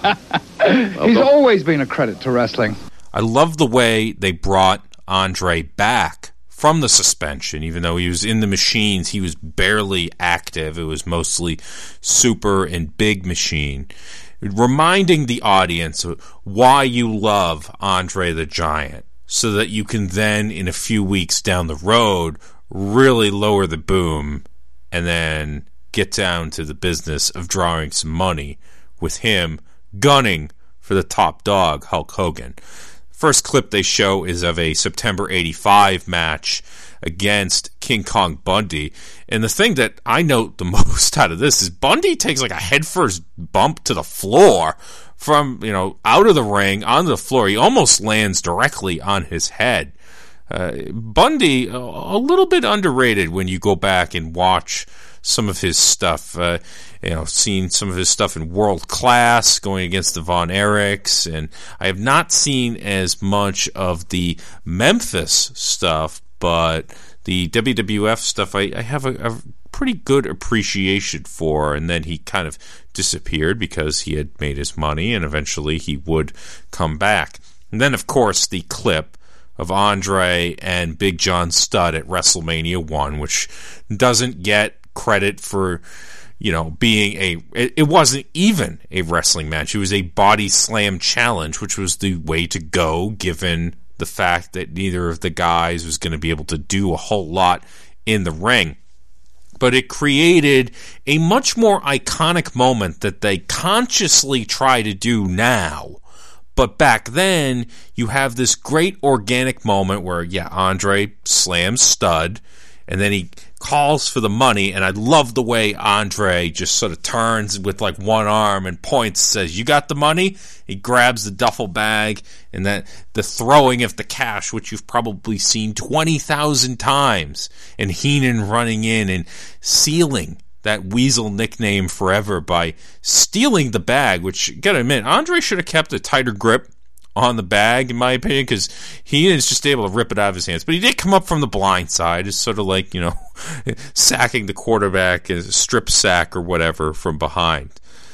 He's always been a credit to wrestling. I love the way they brought Andre back from the suspension. Even though he was in the machines, he was barely active. It was mostly super and big machine. Reminding the audience why you love Andre the Giant, so that you can then, in a few weeks down the road, really lower the boom and then get down to the business of drawing some money with him gunning for the top dog, Hulk Hogan. First clip they show is of a September eighty-five match against King Kong Bundy. And the thing that I note the most out of this is Bundy takes like a headfirst bump to the floor from, you know, out of the ring onto the floor. He almost lands directly on his head. Uh, Bundy, a, a little bit underrated when you go back and watch some of his stuff. Uh, you know, seen some of his stuff in World Class going against the Von Erichs, and I have not seen as much of the Memphis stuff, but the W W F stuff I, I have a, a pretty good appreciation for. And then he kind of disappeared because he had made his money, and eventually he would come back. And then, of course, the clip of Andre and Big John Studd at WrestleMania one, which doesn't get credit for, you know, being a, it, it wasn't even a wrestling match. It was a body slam challenge, which was the way to go, given the fact that neither of the guys was going to be able to do a whole lot in the ring. But it created a much more iconic moment that they consciously try to do now. But back then, you have this great organic moment where, yeah, Andre slams Studd, and then he calls for the money, and I love the way Andre just sort of turns with like one arm and points, says, "You got the money?" He grabs the duffel bag, and that the throwing of the cash, which you've probably seen twenty thousand times, and Heenan running in and sealing that Weasel nickname forever by stealing the bag, which, gotta admit, Andre should have kept a tighter grip on the bag, in my opinion, because he is just able to rip it out of his hands. But he did come up from the blind side. It's sort of like, you know, sacking the quarterback as a strip sack or whatever from behind.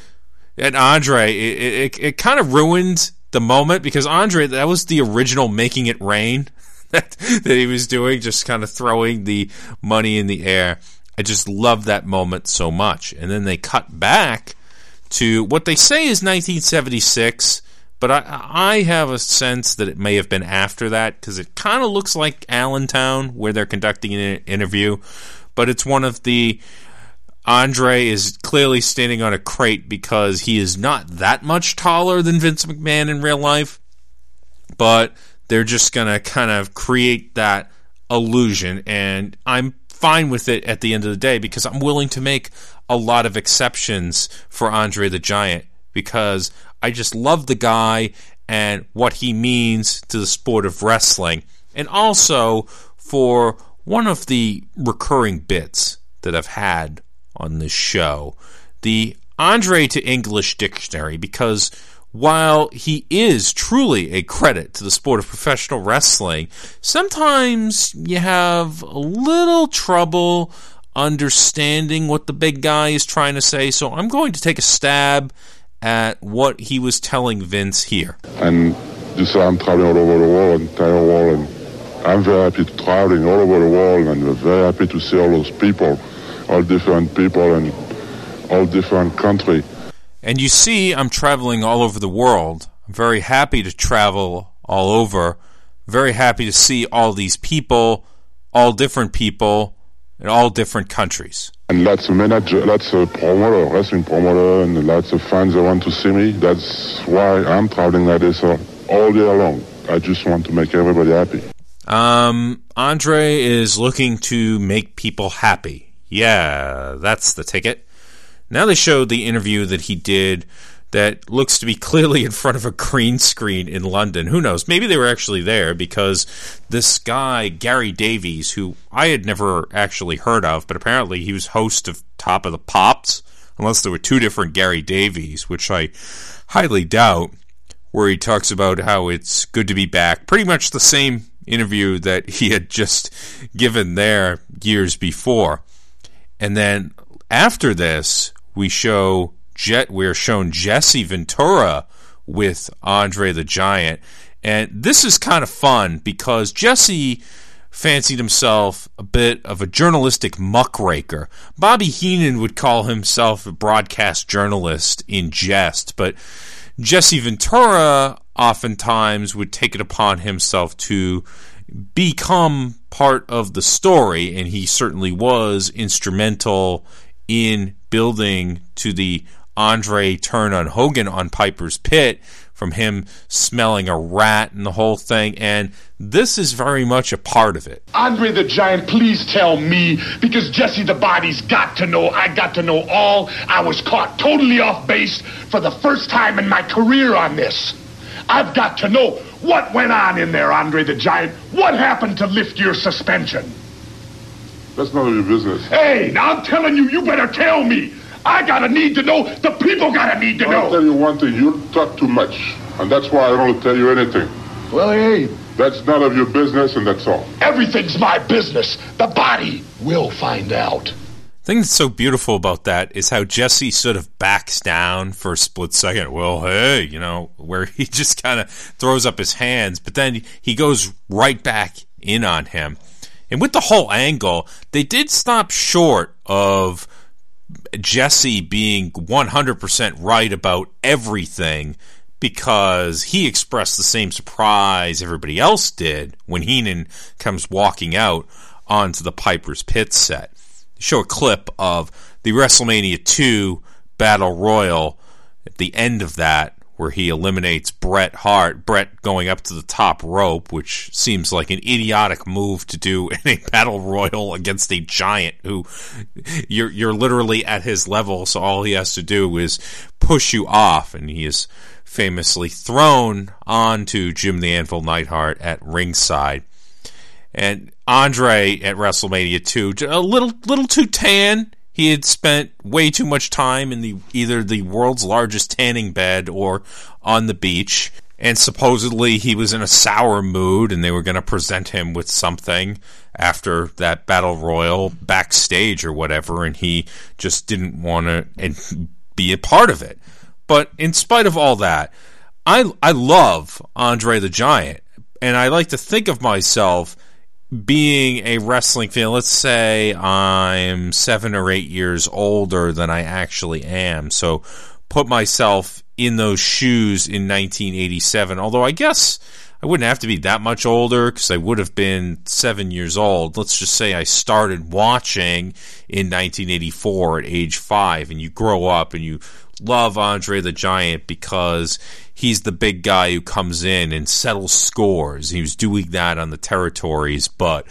And Andre, it, it, it kind of ruined the moment, because Andre, that was the original Making It Rain that, that he was doing, just kind of throwing the money in the air. I just love that moment so much. And then they cut back to what they say is nineteen seventy-six, but I, I have a sense that it may have been after that, because it kind of looks like Allentown, where they're conducting an interview, but it's one of the... Andre is clearly standing on a crate because he is not that much taller than Vince McMahon in real life, but they're just going to kind of create that illusion, and I'm fine with it at the end of the day because I'm willing to make a lot of exceptions for Andre the Giant because I just love the guy and what he means to the sport of wrestling, and also for one of the recurring bits that I've had on this show, the Andre to English dictionary, because while he is truly a credit to the sport of professional wrestling, sometimes you have a little trouble understanding what the big guy is trying to say, so I'm going to take a stab at what he was telling Vince here. And this I'm traveling all over the world, entire world, and I'm very happy to traveling all over the world, and I'm very happy to see all those people, all different people and all different countries. And you see, I'm traveling all over the world. I'm very happy to travel all over. Very happy to see all these people, all different people, in all different countries. And lots of manager, lots of promoter, wrestling promoter, and lots of fans that want to see me. That's why I'm traveling like this all year long. I just want to make everybody happy. Um, Andre is looking to make people happy. Yeah, that's the ticket. Now they showed the interview that he did that looks to be clearly in front of a green screen in London. Who knows? Maybe they were actually there because this guy, Gary Davies, who I had never actually heard of, but apparently he was host of Top of the Pops, unless there were two different Gary Davies, which I highly doubt, where he talks about how it's good to be back. Pretty much the same interview that he had just given there years before. And then after this, we show Jet. We're shown Jesse Ventura with Andre the Giant, and this is kind of fun because Jesse fancied himself a bit of a journalistic muckraker. Bobby Heenan would call himself a broadcast journalist in jest, but Jesse Ventura oftentimes would take it upon himself to become part of the story, and he certainly was instrumental in building to the Andre turn on Hogan on Piper's Pit, from him smelling a rat and the whole thing, and this is very much a part of it. Andre the Giant, please tell me, because Jesse the Body's got to know, I got to know all. I was caught totally off base for the first time in my career on this. I've got to know what went on in there, Andre the Giant. What happened to lift your suspension? That's none of your business. Hey, now I'm telling you, you better tell me. I gotta need to know. The people gotta need to know. I'll tell you one thing. You talk too much. And that's why I don't tell you anything. Well, hey. That's none of your business, and that's all. Everything's my business. The body will find out. The thing that's so beautiful about that is how Jesse sort of backs down for a split second. Well, hey, you know, where he just kind of throws up his hands, but then he goes right back in on him. And with the whole angle, they did stop short of Jesse being one hundred percent right about everything, because he expressed the same surprise everybody else did when Heenan comes walking out onto the Piper's Pit set. They show a clip of the WrestleMania two Battle Royal at the end of that, where he eliminates Bret Hart, Bret going up to the top rope, which seems like an idiotic move to do in a battle royal against a giant who you're you're literally at his level, so all he has to do is push you off, and he is famously thrown onto Jim the Anvil Neidhart at ringside. And Andre at WrestleMania two, a little little too tan. He had spent way too much time in the either the world's largest tanning bed or on the beach, and supposedly he was in a sour mood, and they were going to present him with something after that battle royal backstage or whatever, and he just didn't want to be a part of it. But in spite of all that, I I love Andre the Giant, and I like to think of myself being a wrestling fan. Let's say I'm seven or eight years older than I actually am. So put myself in those shoes in nineteen eighty-seven, although I guess I wouldn't have to be that much older because I would have been seven years old. Let's just say I started watching in nineteen eighty-four at age five, and you grow up and you love Andre the Giant because he's the big guy who comes in and settles scores. He was doing that on the territories, but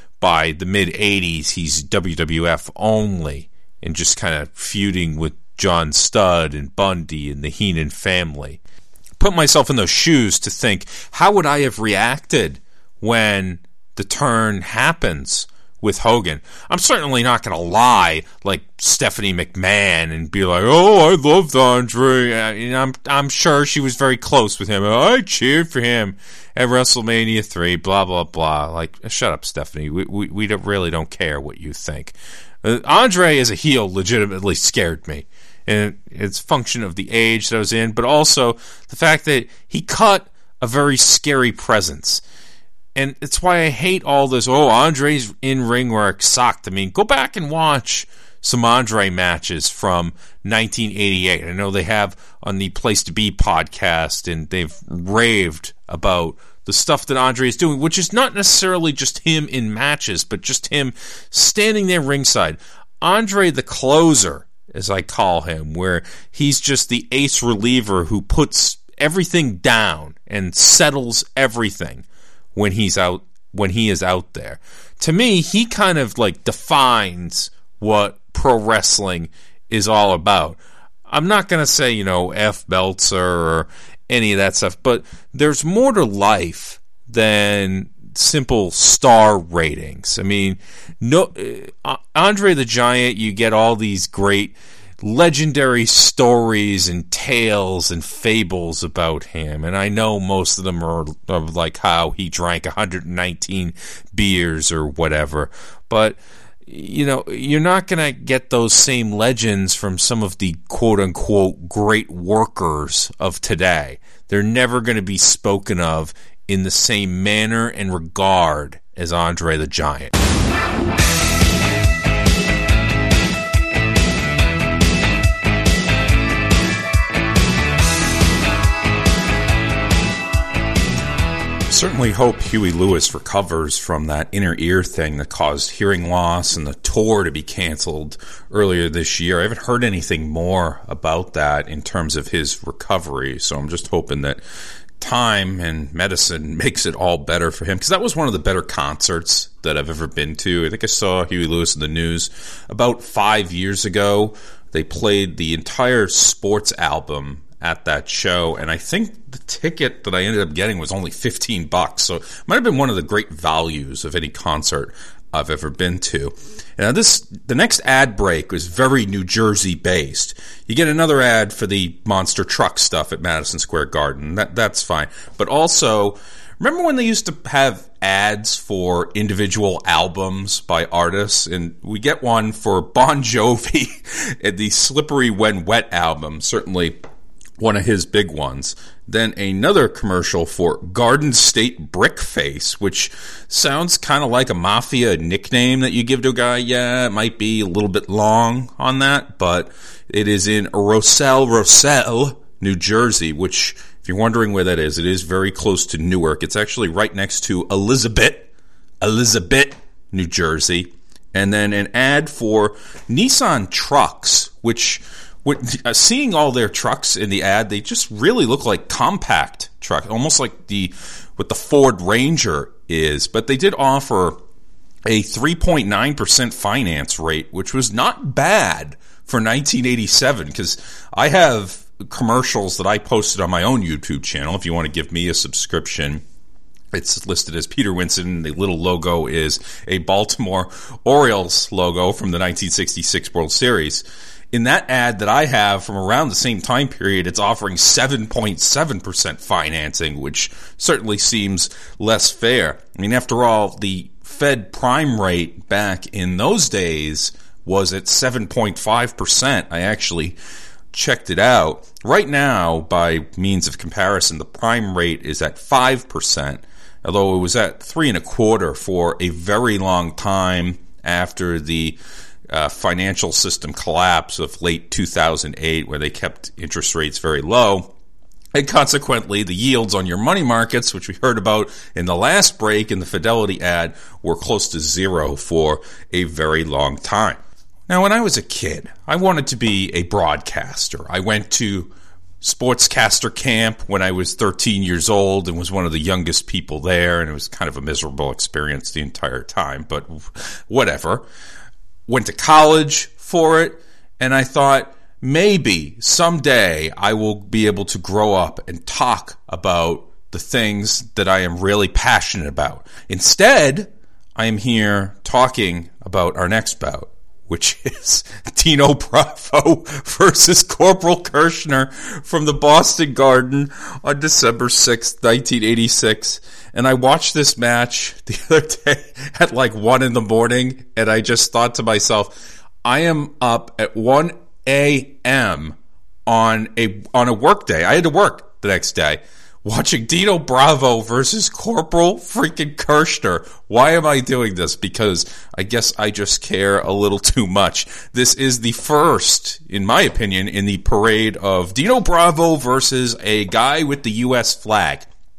by the mid-eighties, he's W W F only and just kind of feuding with John Studd and Bundy and the Heenan family. Put myself in those shoes to think, how would I have reacted when the turn happens with Hogan? I'm certainly not going to lie like Stephanie McMahon and be like, oh, I loved Andre. And I'm, I'm sure she was very close with him. I cheered for him at WrestleMania three, blah, blah, blah. Like, shut up, Stephanie. We, we, we don't, really don't care what you think. Uh, Andre as a heel legitimately scared me. And it's a function of the age that I was in, but also the fact that he cut a very scary presence. And it's why I hate all this, oh, Andre's in-ring work sucked. I mean, go back and watch some Andre matches from nineteen eighty-eight. I know they have on the Place to Be podcast, and they've raved about the stuff that Andre is doing, which is not necessarily just him in matches, but just him standing there ringside. Andre the Closer, as I call him, where he's just the ace reliever who puts everything down and settles everything when he's out, when he is out there. To me, he kind of like defines what pro wrestling is all about. I'm not going to say, you know, F. Meltzer or any of that stuff, but there's more to life than simple star ratings. I mean, no, uh, Andre the Giant, you get all these great legendary stories and tales and fables about him, and I know most of them are, are like how he drank one hundred nineteen beers or whatever, but you know, you're not going to get those same legends from some of the quote-unquote great workers of today. They're never going to be spoken of in the same manner and regard as Andre the Giant. Certainly hope Huey Lewis recovers from that inner ear thing that caused hearing loss and the tour to be canceled earlier this year. I haven't heard anything more about that in terms of his recovery, so I'm just hoping that time and medicine makes it all better for him, because that was one of the better concerts that I've ever been to. I think I saw Huey Lewis in the news about five years ago. They played the entire Sports album at that show, and I think the ticket that I ended up getting was only fifteen bucks, so it might have been one of the great values of any concert I've ever been to. Now this, the next ad break was very New Jersey based. You get another ad for the monster truck stuff at Madison Square Garden. That that's fine. But also, remember when they used to have ads for individual albums by artists? And we get one for Bon Jovi at the Slippery When Wet album, certainly one of his big ones. Then another commercial for Garden State Brickface, which sounds kind of like a mafia nickname that you give to a guy. Yeah, it might be a little bit long on that, but it is in Roselle, Roselle, New Jersey, which, if you're wondering where that is, it is very close to Newark. It's actually right next to Elizabeth, Elizabeth, New Jersey. And then an ad for Nissan trucks, which... With, uh, seeing all their trucks in the ad, they just really look like compact trucks, almost like the what the Ford Ranger is. But they did offer a three point nine percent finance rate, which was not bad for nineteen eighty-seven, because I have commercials that I posted on my own YouTube channel. If you want to give me a subscription, it's listed as Peter Winson. The little logo is a Baltimore Orioles logo from the nineteen sixty-six World Series. In that ad that I have from around the same time period, it's offering seven point seven percent financing, which certainly seems less fair. I mean, after all, the Fed prime rate back in those days was at seven point five percent. I actually checked it out. Right now, by means of comparison, the prime rate is at five percent, although it was at three and a quarter for a very long time after the uh, financial system collapse of late two thousand eight, where they kept interest rates very low. And consequently, the yields on your money markets, which we heard about in the last break in the Fidelity ad, were close to zero for a very long time. Now, when I was a kid, I wanted to be a broadcaster. I went to sportscaster camp when I was thirteen years old and was one of the youngest people there, and it was kind of a miserable experience the entire time, but whatever. Went to college for it, and I thought, maybe someday I will be able to grow up and talk about the things that I am really passionate about. Instead, I am here talking about our next bout, which is Dino Bravo versus Corporal Kirchner from the Boston Garden on December sixth, nineteen eighty-six. And I watched this match the other day at like one in the morning, and I just thought to myself, I am up at one a.m. on a on a work day. I had to work the next day, watching Dino Bravo versus Corporal freaking Kirchner. Why am I doing this? Because I guess I just care a little too much. This is the first, in my opinion, in the parade of Dino Bravo versus a guy with the U S flag.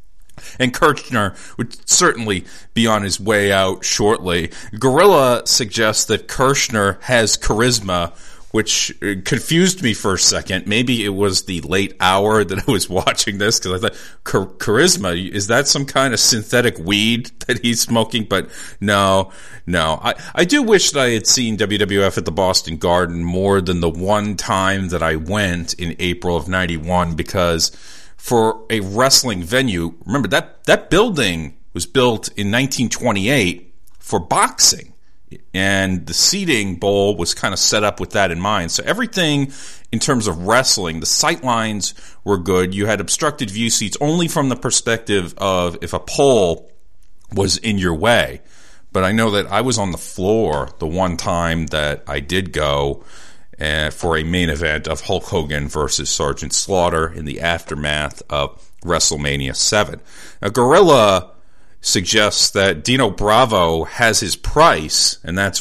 And Kirchner would certainly be on his way out shortly. Gorilla suggests that Kirchner has charisma, which confused me for a second. Maybe it was the late hour that I was watching this, because I thought, charisma, is that some kind of synthetic weed that he's smoking? But no, no. I, I do wish that I had seen W W F at the Boston Garden more than the one time that I went in April of ninety-one, because for a wrestling venue, remember, that, that building was built in nineteen twenty-eight for boxing. And the seating bowl was kind of set up with that in mind. So everything in terms of wrestling, the sight lines were good. You had obstructed view seats only from the perspective of if a pole was in your way. But I know that I was on the floor the one time that I did go uh, for a main event of Hulk Hogan versus Sergeant Slaughter in the aftermath of WrestleMania seven. Now, Gorilla suggests that Dino Bravo has his price, and that's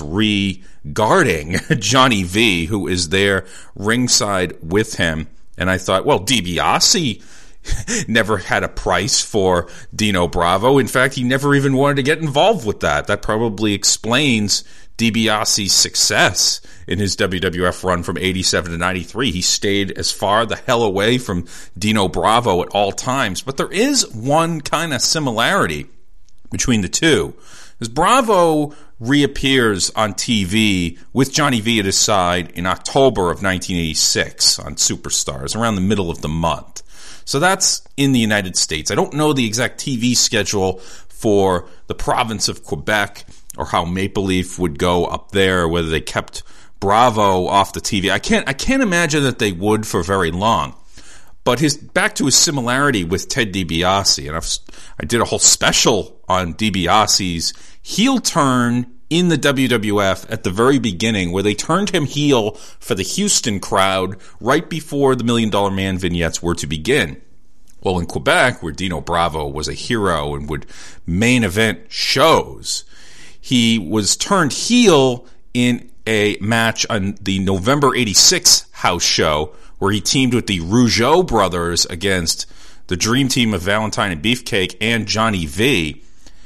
regarding Johnny V, who is there ringside with him. And I thought, well, DiBiase never had a price for Dino Bravo. In fact, he never even wanted to get involved with that. That probably explains DiBiase's success in his W W F run from eighty-seven to ninety-three. He stayed as far the hell away from Dino Bravo at all times. But there is one kind of similarity between the two, as Bravo reappears on T V with Johnny V at his side in October of nineteen eighty-six on Superstars, around the middle of the month. So that's in the United States. I don't know the exact T V schedule for the province of Quebec, or how Maple Leaf would go up there, whether they kept Bravo off the T V. I can't, I can't imagine that they would for very long. But his back to his similarity with Ted DiBiase, and I've, I did a whole special on DiBiase's heel turn in the W W F at the very beginning, where they turned him heel for the Houston crowd right before the Million Dollar Man vignettes were to begin. Well, in Quebec, where Dino Bravo was a hero and would main event shows, he was turned heel in a match on the November eighty-six house show, where he teamed with the Rougeau brothers against the Dream Team of Valentine and Beefcake and Johnny V.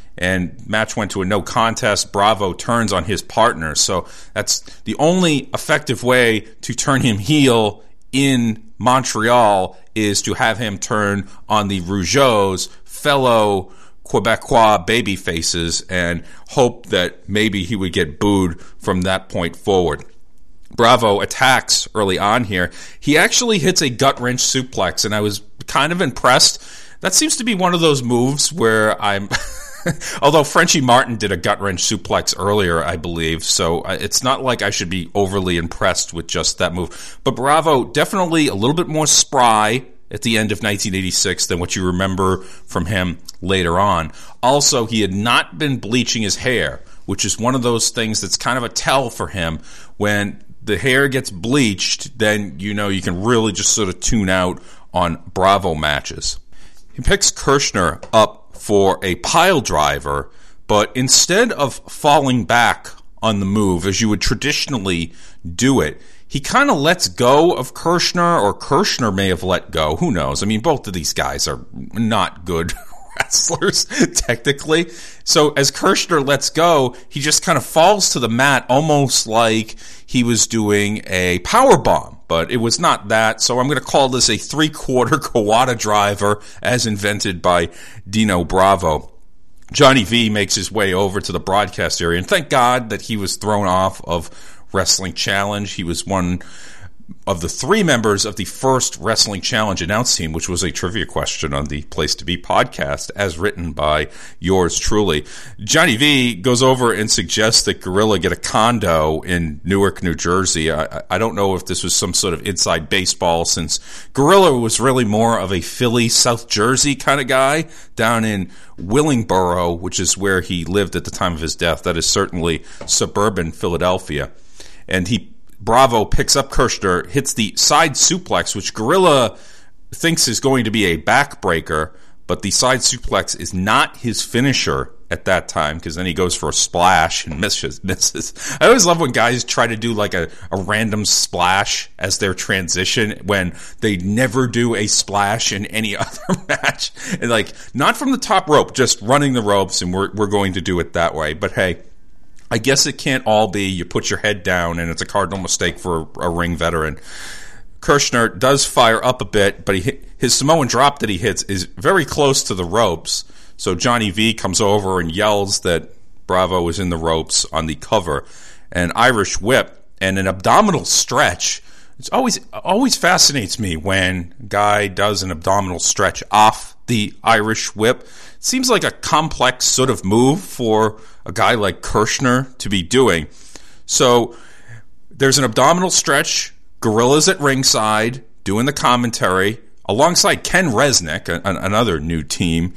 And match went to a no contest. Bravo turns on his partner. So that's the only effective way to turn him heel in Montreal, is to have him turn on the Rougeaus, fellow Quebecois baby faces, and hope that maybe he would get booed from that point forward. Bravo attacks early on here. He actually hits a gut-wrench suplex, and I was kind of impressed. That seems to be one of those moves where I'm... Although Frenchie Martin did a gut-wrench suplex earlier, I believe, so it's not like I should be overly impressed with just that move. But Bravo, definitely a little bit more spry at the end of nineteen eighty-six than what you remember from him later on. Also, he had not been bleaching his hair, which is one of those things that's kind of a tell for him. When the hair gets bleached, then you know you can really just sort of tune out on Bravo matches. He picks Kirchner up for a pile driver, but instead of falling back on the move as you would traditionally do it. He kind of lets go of Kirshner, or Kirshner may have let go. Who knows? I mean, both of these guys are not good wrestlers, technically. So as Kirshner lets go, he just kind of falls to the mat almost like he was doing a power bomb. But it was not that, so I'm going to call this a three-quarter Kawada driver as invented by Dino Bravo. Johnny V makes his way over to the broadcast area, and thank God that he was thrown off of Wrestling Challenge. He was one of the three members of the first Wrestling Challenge announce team, which was a trivia question on the Place to Be podcast, as written by yours truly. Johnny V goes over and suggests that Gorilla get a condo in Newark, New Jersey. I, I don't know if this was some sort of inside baseball, since Gorilla was really more of a Philly, South Jersey kind of guy down in Willingboro, which is where he lived at the time of his death. That is certainly suburban Philadelphia. And he Bravo picks up Kirshner, hits the side suplex, which Gorilla thinks is going to be a backbreaker, but the side suplex is not his finisher at that time, because then he goes for a splash and misses. misses. I always love when guys try to do like a, a random splash as their transition when they never do a splash in any other match. And like, not from the top rope, just running the ropes, and we're we're going to do it that way. But hey, I guess it can't all be you put your head down and it's a cardinal mistake for a ring veteran. Kirshner does fire up a bit, but he hit, his Samoan drop that he hits is very close to the ropes. So Johnny V comes over and yells that Bravo is in the ropes on the cover. An Irish whip and an abdominal stretch. It's always always fascinates me when a guy does an abdominal stretch off the Irish whip. Seems like a complex sort of move for a guy like Kirshner to be doing. So there's an abdominal stretch. Gorilla's at ringside doing the commentary alongside Ken Resnick, a, a, another new team.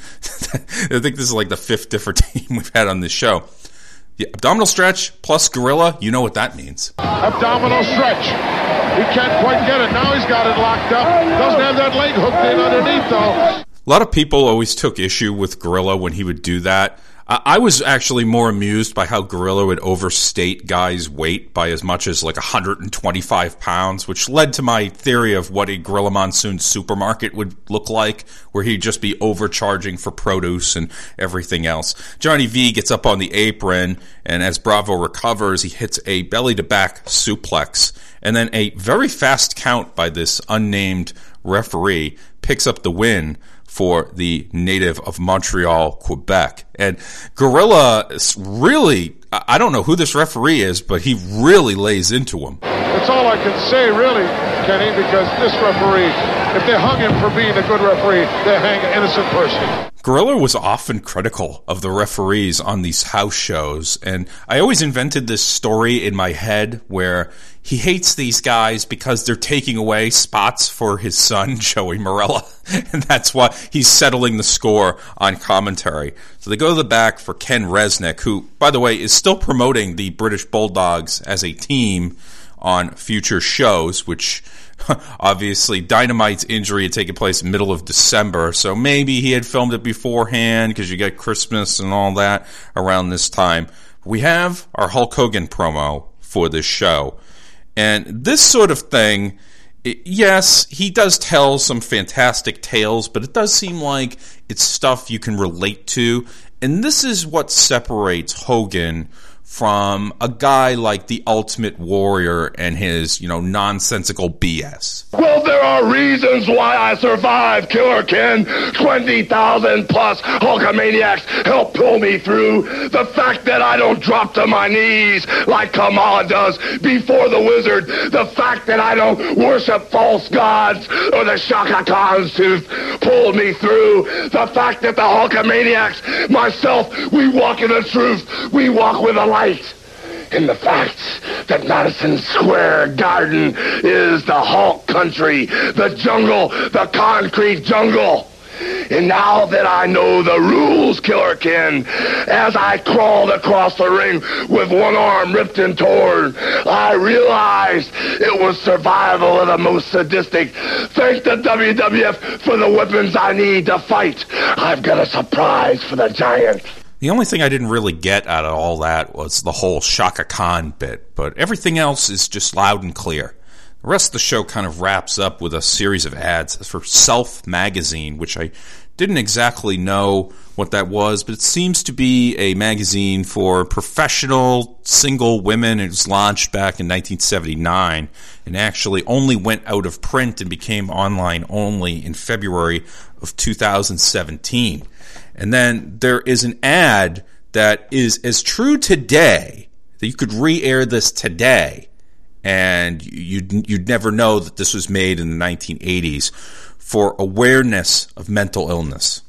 I think this is like the fifth different team we've had on this show. The abdominal stretch plus Gorilla, you know what that means. Abdominal stretch. He can't quite get it. Now he's got it locked up. Doesn't have that leg hooked in underneath, though. A lot of people always took issue with Gorilla when he would do that. I was actually more amused by how Gorilla would overstate guys' weight by as much as like one hundred twenty-five pounds, which led to my theory of what a Gorilla Monsoon supermarket would look like, where he'd just be overcharging for produce and everything else. Johnny V gets up on the apron, and as Bravo recovers, he hits a belly-to-back suplex. And then a very fast count by this unnamed referee picks up the win for the native of Montreal, Quebec. And Gorilla really, I don't know who this referee is, but he really lays into him. That's all I can say, really, Kenny, because this referee, if they hung him for being a good referee, they hang an innocent person. Gorilla was often critical of the referees on these house shows, and I always invented this story in my head where he hates these guys because they're taking away spots for his son, Joey Morella, and that's why he's settling the score on commentary. So they go to the back for Ken Resnick, who, by the way, is still promoting the British Bulldogs as a team on future shows, which obviously Dynamite's injury had taken place in the middle of December, so maybe he had filmed it beforehand because you get Christmas and all that around this time. We have our Hulk Hogan promo for this show, and this sort of thing, it, yes, he does tell some fantastic tales, but it does seem like it's stuff you can relate to, and this is what separates Hogan from a guy like the Ultimate Warrior and his, you know, nonsensical B S. Well, there are reasons why I survived, Killer Ken. twenty thousand plus Hulkamaniacs helped pull me through. The fact that I don't drop to my knees like Kamala does before the Wizard. The fact that I don't worship false gods or the Shaka Khans who pulled me through. The fact that the Hulkamaniacs, myself, we walk in the truth. We walk with a light. In the fact that Madison Square Garden is the Hulk country, the jungle, the concrete jungle. And now that I know the rules, Killer Ken, as I crawled across the ring with one arm ripped and torn, I realized it was survival of the most sadistic. Thank the W W F for the weapons I need to fight. I've got a surprise for the Giant. The only thing I didn't really get out of all that was the whole Shaka Khan bit, but everything else is just loud and clear. The rest of the show kind of wraps up with a series of ads for Self Magazine, which I didn't exactly know what that was, but it seems to be a magazine for professional single women. It was launched back in nineteen seventy-nine and actually only went out of print and became online only in February of two thousand seventeen. And then there is an ad that is as true today, that you could re-air this today, and you'd, you'd never know that this was made in the nineteen eighties, for awareness of mental illness.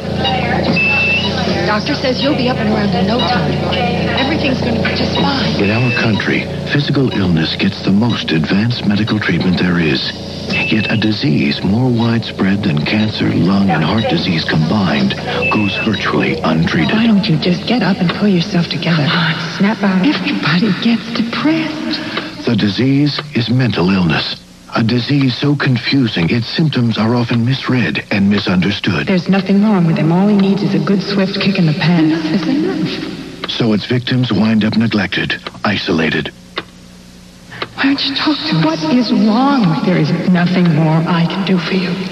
Doctor says you'll be up and around in no time. Everything's going to be just fine. In our country, physical illness gets the most advanced medical treatment there is. Yet a disease more widespread than cancer, lung, and heart disease combined goes virtually untreated. Why don't you just get up and pull yourself together? Come on, snap out. Everybody gets depressed. The disease is mental illness. A disease so confusing, its symptoms are often misread and misunderstood. There's nothing wrong with him. All he needs is a good swift kick in the pants. Is enough. So its victims wind up neglected, isolated. Why don't you talk to us? What is wrong? There is nothing more I can do for you.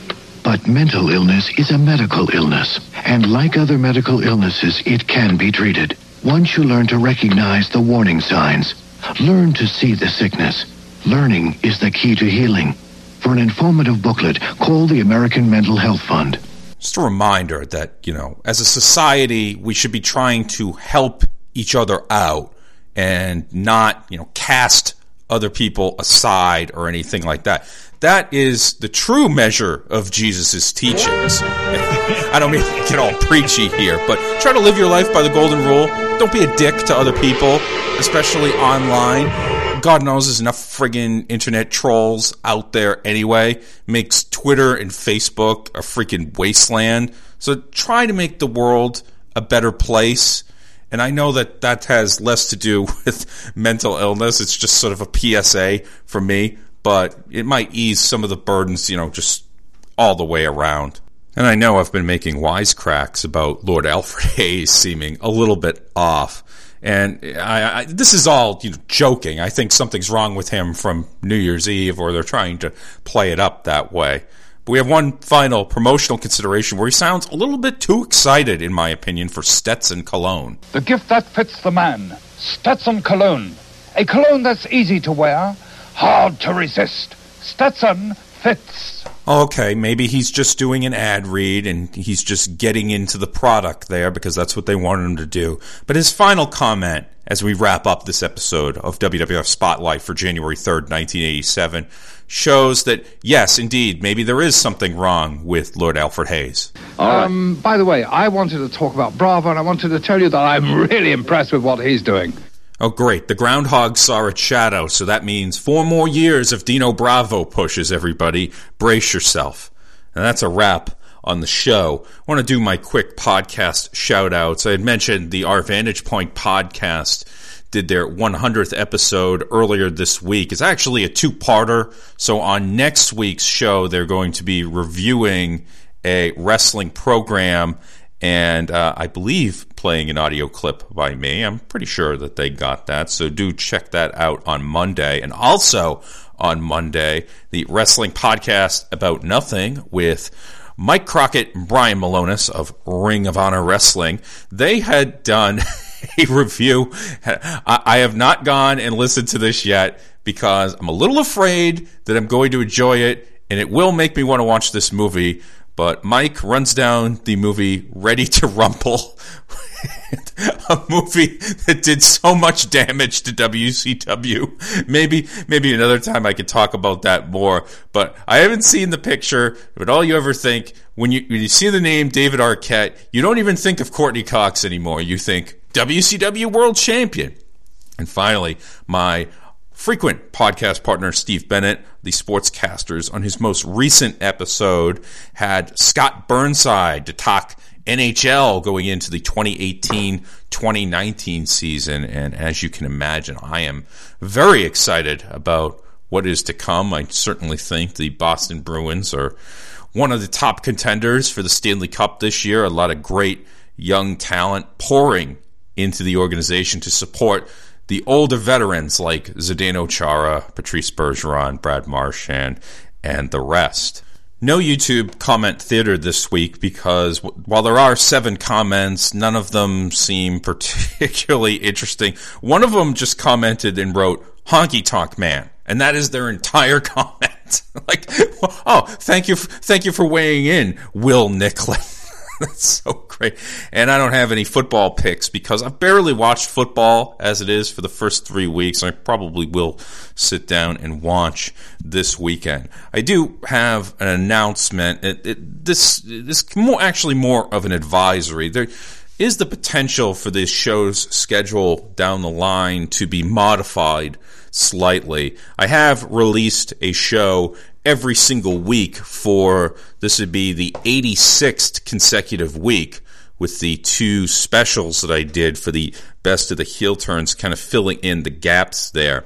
But mental illness is a medical illness, and like other medical illnesses, it can be treated. Once you learn to recognize the warning signs, learn to see the sickness. Learning is the key to healing. For an informative booklet, call the American Mental Health Fund. Just a reminder that, you know, as a society, we should be trying to help each other out and not, you know, cast other people aside or anything like that. That is the true measure of Jesus' teachings. I don't mean to get all preachy here, but try to live your life by the golden rule. Don't be a dick to other people, especially online. God knows there's enough friggin' internet trolls out there anyway. Makes Twitter and Facebook a freaking wasteland. So try to make the world a better place. And I know that that has less to do with mental illness. It's just sort of a P S A for me. But it might ease some of the burdens, you know, just all the way around. And I know I've been making wisecracks about Lord Alfred Hayes seeming a little bit off. And I, I, this is all, you know, joking. I think something's wrong with him from New Year's Eve, or they're trying to play it up that way. But we have one final promotional consideration where he sounds a little bit too excited, in my opinion, for Stetson cologne. The gift that fits the man. Stetson cologne. A cologne that's easy to wear, hard to resist. Stetson fits. Okay, maybe he's just doing an ad read and he's just getting into the product there because that's what they wanted him to do. But his final comment as we wrap up this episode of W W F Spotlight for January third, nineteen eighty-seven, shows that, yes, indeed, maybe there is something wrong with Lord Alfred Hayes. Um, by the way, I wanted to talk about Bravo, and I wanted to tell you that I'm really impressed with what he's doing. Oh, great. The groundhog saw its shadow, so that means four more years of Dino Bravo pushes, everybody. Brace yourself. And that's a wrap on the show. I want to do my quick podcast shout-outs. I had mentioned the Our Vantage Point podcast did their one hundredth episode earlier this week. It's actually a two-parter, so on next week's show, they're going to be reviewing a wrestling program and uh, I believe playing an audio clip by me. I'm pretty sure that they got that, so do check that out on Monday. And also on Monday, the Wrestling Podcast About Nothing with Mike Crockett and Brian Malonis of Ring of Honor Wrestling. They had done a review. I, I have not gone and listened to this yet because I'm a little afraid that I'm going to enjoy it, and it will make me want to watch this movie. But Mike runs down the movie Ready to Rumble, a movie that did so much damage to W C W. Maybe maybe another time I could talk about that more. But I haven't seen the picture. But all you ever think, when you, when you see the name David Arquette, you don't even think of Courtney Cox anymore. You think W C W World Champion. And finally, my frequent podcast partner Steve Bennett, the Sportscasters, on his most recent episode had Scott Burnside to talk N H L going into the twenty eighteen twenty nineteen season. And as you can imagine, I am very excited about what is to come. I certainly think the Boston Bruins are one of the top contenders for the Stanley Cup this year. A lot of great young talent pouring into the organization to support the older veterans like Zdeno Chara, Patrice Bergeron, Brad Marchand, and the rest. No YouTube comment theater this week because while there are seven comments, none of them seem particularly interesting. One of them just commented and wrote, "Honky Tonk Man," and that is their entire comment. Like, oh, thank you, for, thank you for weighing in, Will Nicklin. That's so great. And I don't have any football picks because I've barely watched football as it is for the first three weeks. I probably will sit down and watch this weekend. I do have an announcement. It, it, this is more, actually more of an advisory. There is the potential for this show's schedule down the line to be modified slightly. I have released a show every single week for, this would be the eighty-sixth consecutive week, with the two specials that I did for the best of the heel turns kind of filling in the gaps there.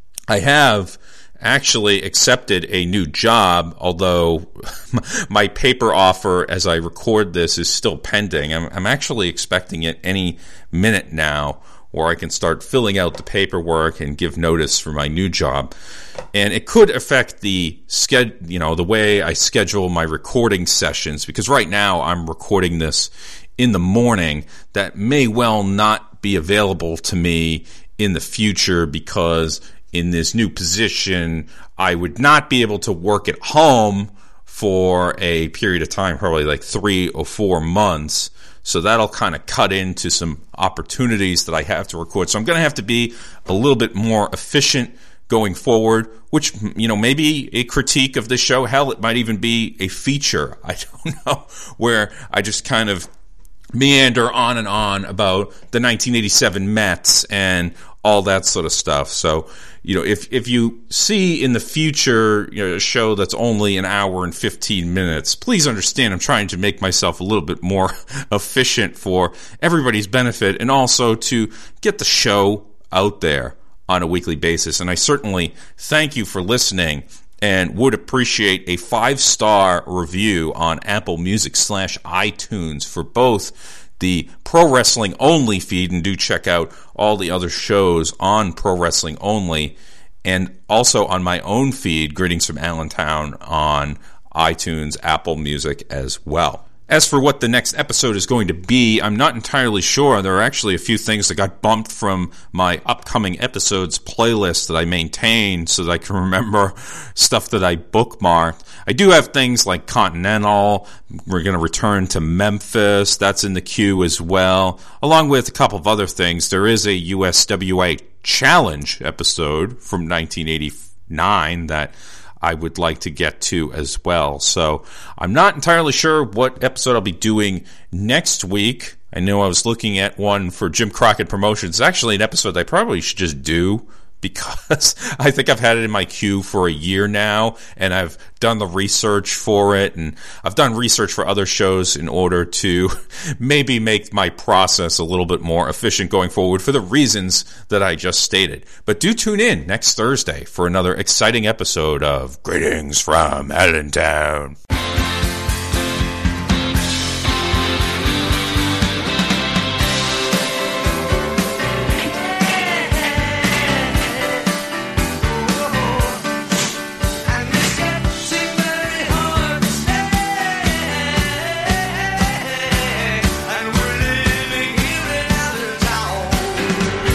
I have actually accepted a new job, although my paper offer as I record this is still pending. I'm, I'm actually expecting it any minute now, where I can start filling out the paperwork and give notice for my new job. And it could affect the sched- you know, the way I schedule my recording sessions, because right now I'm recording this in the morning. That may well not be available to me in the future, because in this new position I would not be able to work at home for a period of time, probably like three or four months. So that'll kind of cut into some opportunities that I have to record. So I'm going to have to be a little bit more efficient going forward, which, you know, maybe a critique of the show. Hell, it might even be a feature. I don't know, where I just kind of meander on and on about the nineteen eighty-seven Mets and all that sort of stuff. So, you know, if if you see in the future, you know, a show that's only an hour and fifteen minutes, please understand I'm trying to make myself a little bit more efficient for everybody's benefit, and also to get the show out there on a weekly basis. And I certainly thank you for listening, and would appreciate a five-star review on Apple Music slash iTunes for both the Pro Wrestling Only feed, and do check out all the other shows on Pro Wrestling Only, and also on my own feed, Greetings from Allentown, on iTunes, Apple Music as well. As for what the next episode is going to be, I'm not entirely sure. There are actually a few things that got bumped from my upcoming episodes playlist that I maintain so that I can remember stuff that I bookmarked. I do have things like Continental. We're going to return to Memphis. That's in the queue as well, along with a couple of other things. There is a U S W A Challenge episode from nineteen eighty-nine that I would like to get to as well. So I'm not entirely sure what episode I'll be doing next week. I know I was looking at one for Jim Crockett Promotions. It's actually an episode I probably should just do, because I think I've had it in my queue for a year now, and I've done the research for it, and I've done research for other shows in order to maybe make my process a little bit more efficient going forward for the reasons that I just stated. But do tune in next Thursday for another exciting episode of Greetings from Allentown.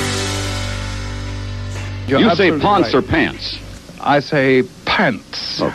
You say absolutely pants right. or pants? I say pants.